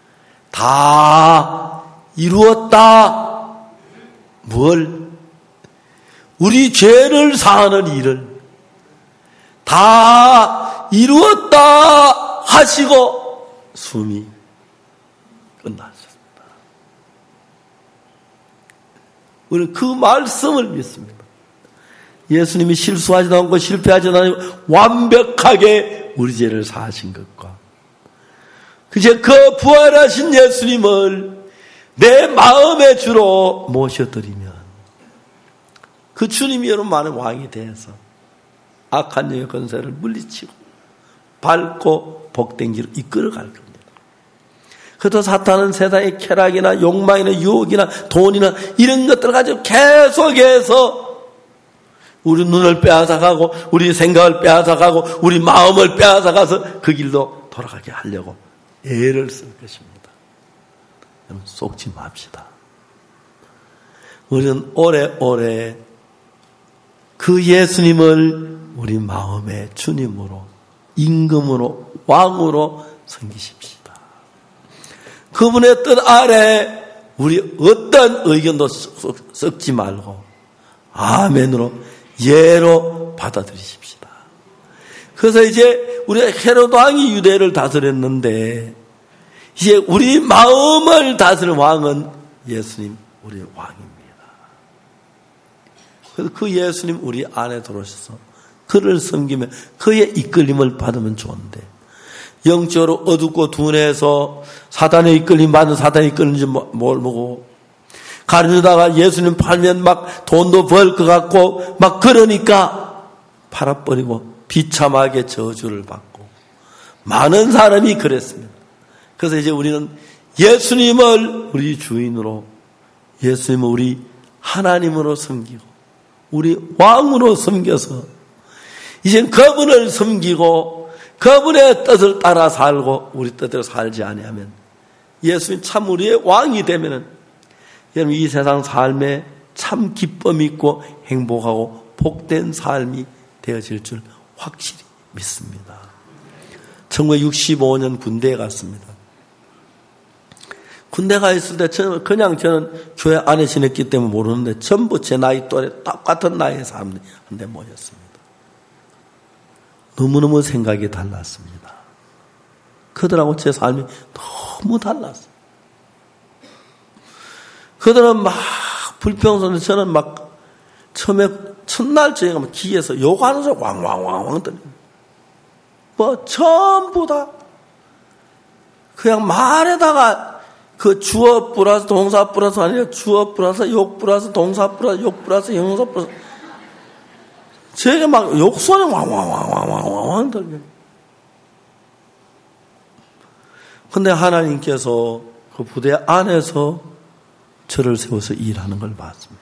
다 이루었다. 뭘? 우리 죄를 사하는 일을 다 이루었다 하시고 숨이 우리는 그 말씀을 믿습니다. 예수님이 실수하지도 않고 실패하지도 않고 완벽하게 우리 죄를 사하신 것과 이제 그 부활하신 예수님을 내 마음의 주로 모셔드리면 그 주님이 여러분만의 왕이 되어서 악한 영의 권세를 물리치고 밝고 복된 길을 이끌어갈 겁니다. 그래도 사탄은 세상의 쾌락이나 욕망이나 유혹이나 돈이나 이런 것들을 가지고 계속해서 우리 눈을 빼앗아가고 우리 생각을 빼앗아가고 우리 마음을 빼앗아가서 그 길로 돌아가게 하려고 애를 쓸 것입니다. 여러분 속지 맙시다. 우리는 오래오래 그 예수님을 우리 마음의 주님으로 임금으로 왕으로 섬기십시다. 그분의 뜻 아래 우리 어떤 의견도 섞지 말고 아멘으로 예로 받아들이십시다. 그래서 이제 우리가 헤로드 왕이 유대를 다스렸는데 이제 우리 마음을 다스리는 왕은 예수님 우리 왕입니다. 그래서 그 예수님 우리 안에 들어오셔서 그를 섬기며 그의 이끌림을 받으면 좋은데 영적으로 어둡고 둔해서 사단의 이끌림 받는 사단의 이끌림인지 모르고 가르다가 예수님 팔면 막 돈도 벌 것 같고 막 그러니까 팔아버리고 비참하게 저주를 받고 많은 사람이 그랬습니다. 그래서 이제 우리는 예수님을 우리 주인으로 예수님을 우리 하나님으로 섬기고 우리 왕으로 섬겨서 이제 그분을 섬기고 그분의 뜻을 따라 살고 우리 뜻대로 살지 아니하면 예수님 참 우리의 왕이 되면은 여러분 이 세상 삶에 참 기쁨 있고 행복하고 복된 삶이 되어질 줄 확실히 믿습니다. 1965년 군대에 갔습니다. 군대 가 있을 때 저는 교회 안에 지냈기 때문에 모르는데 전부 제 나이 또래 똑같은 나이의 사람들한테 모였습니다. 너무너무 생각이 달랐습니다. 그들하고 제 삶이 너무 달랐어요. 그들은 막 불평선에 저는 막 처음에 첫날 저희가 막 기에서 욕하는 소리 왕왕왕왕 들립니다. 뭐 전부 다 그냥 말에다가 그 주어 플러스 동사 플러스 아니라 주어 플러스 욕 플러스 동사 플러스 욕 플러스 형용사 플러스 제가 막 욕소리 왕왕왕왕왕왕 들립니다. 근데 하나님께서 그 부대 안에서 저를 세워서 일하는 걸 봤습니다.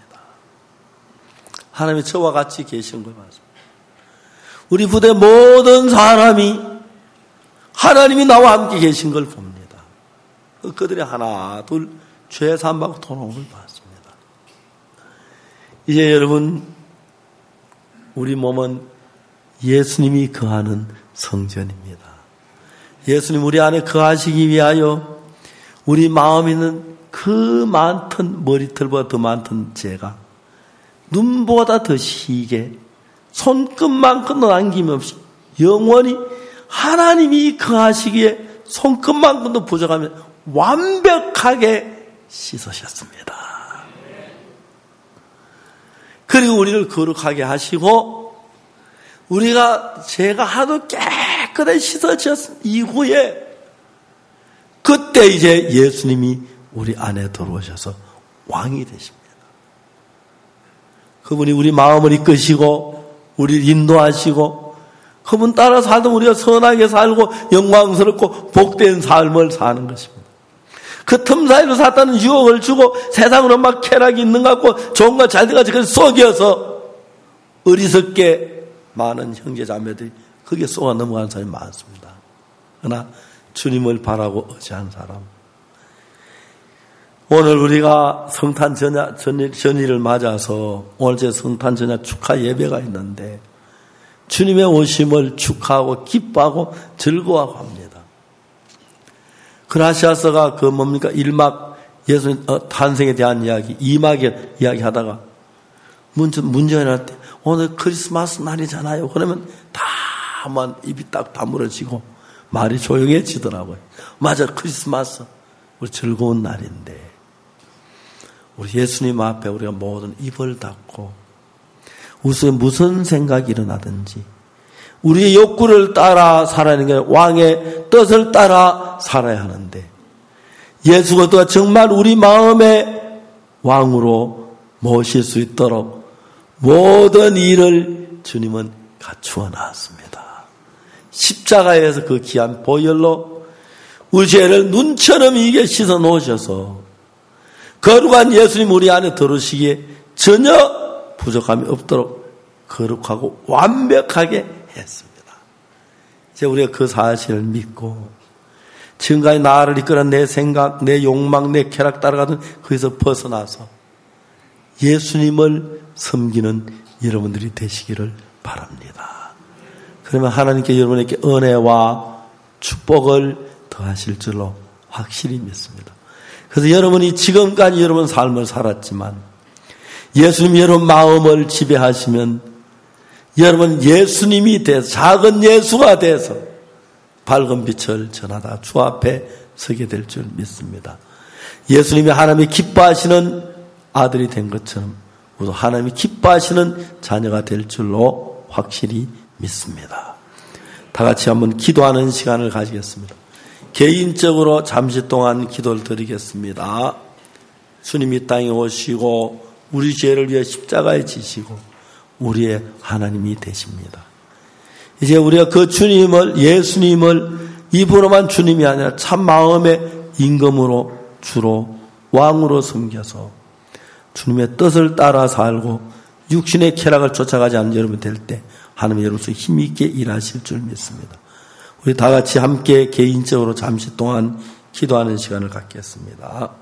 하나님이 저와 같이 계시는 걸 봤습니다. 우리 부대 모든 사람이 하나님이 나와 함께 계신 걸 봅니다. 그들이 하나 둘 죄 사함받고 돌아오는 걸 봤습니다. 이제 여러분 우리 몸은 예수님이 거하는 성전입니다. 예수님 우리 안에 거하시기 위하여 우리 마음에 있는 그 많던 머리털보다 더 많던 죄가 눈보다 더 시게 손끝만큼도 남김없이 영원히 하나님이 거하시기에 손끝만큼도 부족하면 완벽하게 씻으셨습니다. 그리고 우리를 거룩하게 하시고 우리가 죄가 하도 깨끗하게 씻어졌은 이후에 그때 이제 예수님이 우리 안에 들어오셔서 왕이 되십니다. 그분이 우리 마음을 이끄시고 우리를 인도하시고 그분 따라 살던 우리가 선하게 살고 영광스럽고 복된 삶을 사는 것입니다. 그 틈 사이로 사탄은 유혹을 주고 세상으로 막 쾌락이 있는 것 같고 좋은 거 잘 돼가지고 그걸 속여서 어리석게 많은 형제 자매들이 거기에 쏘아 넘어가는 사람이 많습니다. 그러나 주님을 바라고 의지한 사람 오늘 우리가 성탄 전일을 맞아서 오늘 제 성탄 전야 축하 예배가 있는데 주님의 오심을 축하하고 기뻐하고 즐거워하고 합니다. 그라시아서가 그 뭡니까 1막 예수님 탄생에 대한 이야기 2막에 이야기하다가 문제가 날 때 오늘 크리스마스 날이잖아요. 그러면 다만 입이 딱 다물어지고 말이 조용해지더라고요. 맞아 크리스마스 우리 즐거운 날인데 우리 예수님 앞에 우리가 모든 입을 닫고 우선 무슨 생각이 일어나든지 우리의 욕구를 따라 살아야 하는 게 왕의 뜻을 따라 살아야 하는데 예수 그리스도가 정말 우리 마음의 왕으로 모실 수 있도록 모든 일을 주님은 갖추어 놨습니다. 십자가에서 그 귀한 보혈로 우리 죄를 눈처럼 이게 씻어 놓으셔서 거룩한 예수님 우리 안에 들어오시기에 전혀 부족함이 없도록 거룩하고 완벽하게 했습니다. 이제 우리가 그 사실을 믿고 지금까지 나를 이끌어낸 내 생각, 내 욕망, 내 쾌락 따라가던 거기서 벗어나서 예수님을 섬기는 여러분들이 되시기를 바랍니다. 그러면 하나님께 여러분에게 은혜와 축복을 더하실 줄로 확실히 믿습니다. 그래서 여러분이 지금까지 여러분 삶을 살았지만 예수님이 여러분 마음을 지배하시면 여러분 예수님이 돼서 작은 예수가 돼서 밝은 빛을 전하다 주 앞에 서게 될 줄 믿습니다. 예수님이 하나님이 기뻐하시는 아들이 된 것처럼 우리도 하나님이 기뻐하시는 자녀가 될 줄로 확실히 믿습니다. 다 같이 한번 기도하는 시간을 가지겠습니다. 개인적으로 잠시 동안 기도를 드리겠습니다. 주님이 땅에 오시고 우리 죄를 위해 십자가에 지시고 우리의 하나님이 되십니다. 이제 우리가 그 주님을 예수님을 입으로만 주님이 아니라 참 마음의 임금으로 주로 왕으로 섬겨서 주님의 뜻을 따라 살고 육신의 쾌락을 쫓아가지 않는 여러분 될 때 하나님이 여러분께서 힘있게 일하실 줄 믿습니다. 우리 다 같이 함께 개인적으로 잠시 동안 기도하는 시간을 갖겠습니다.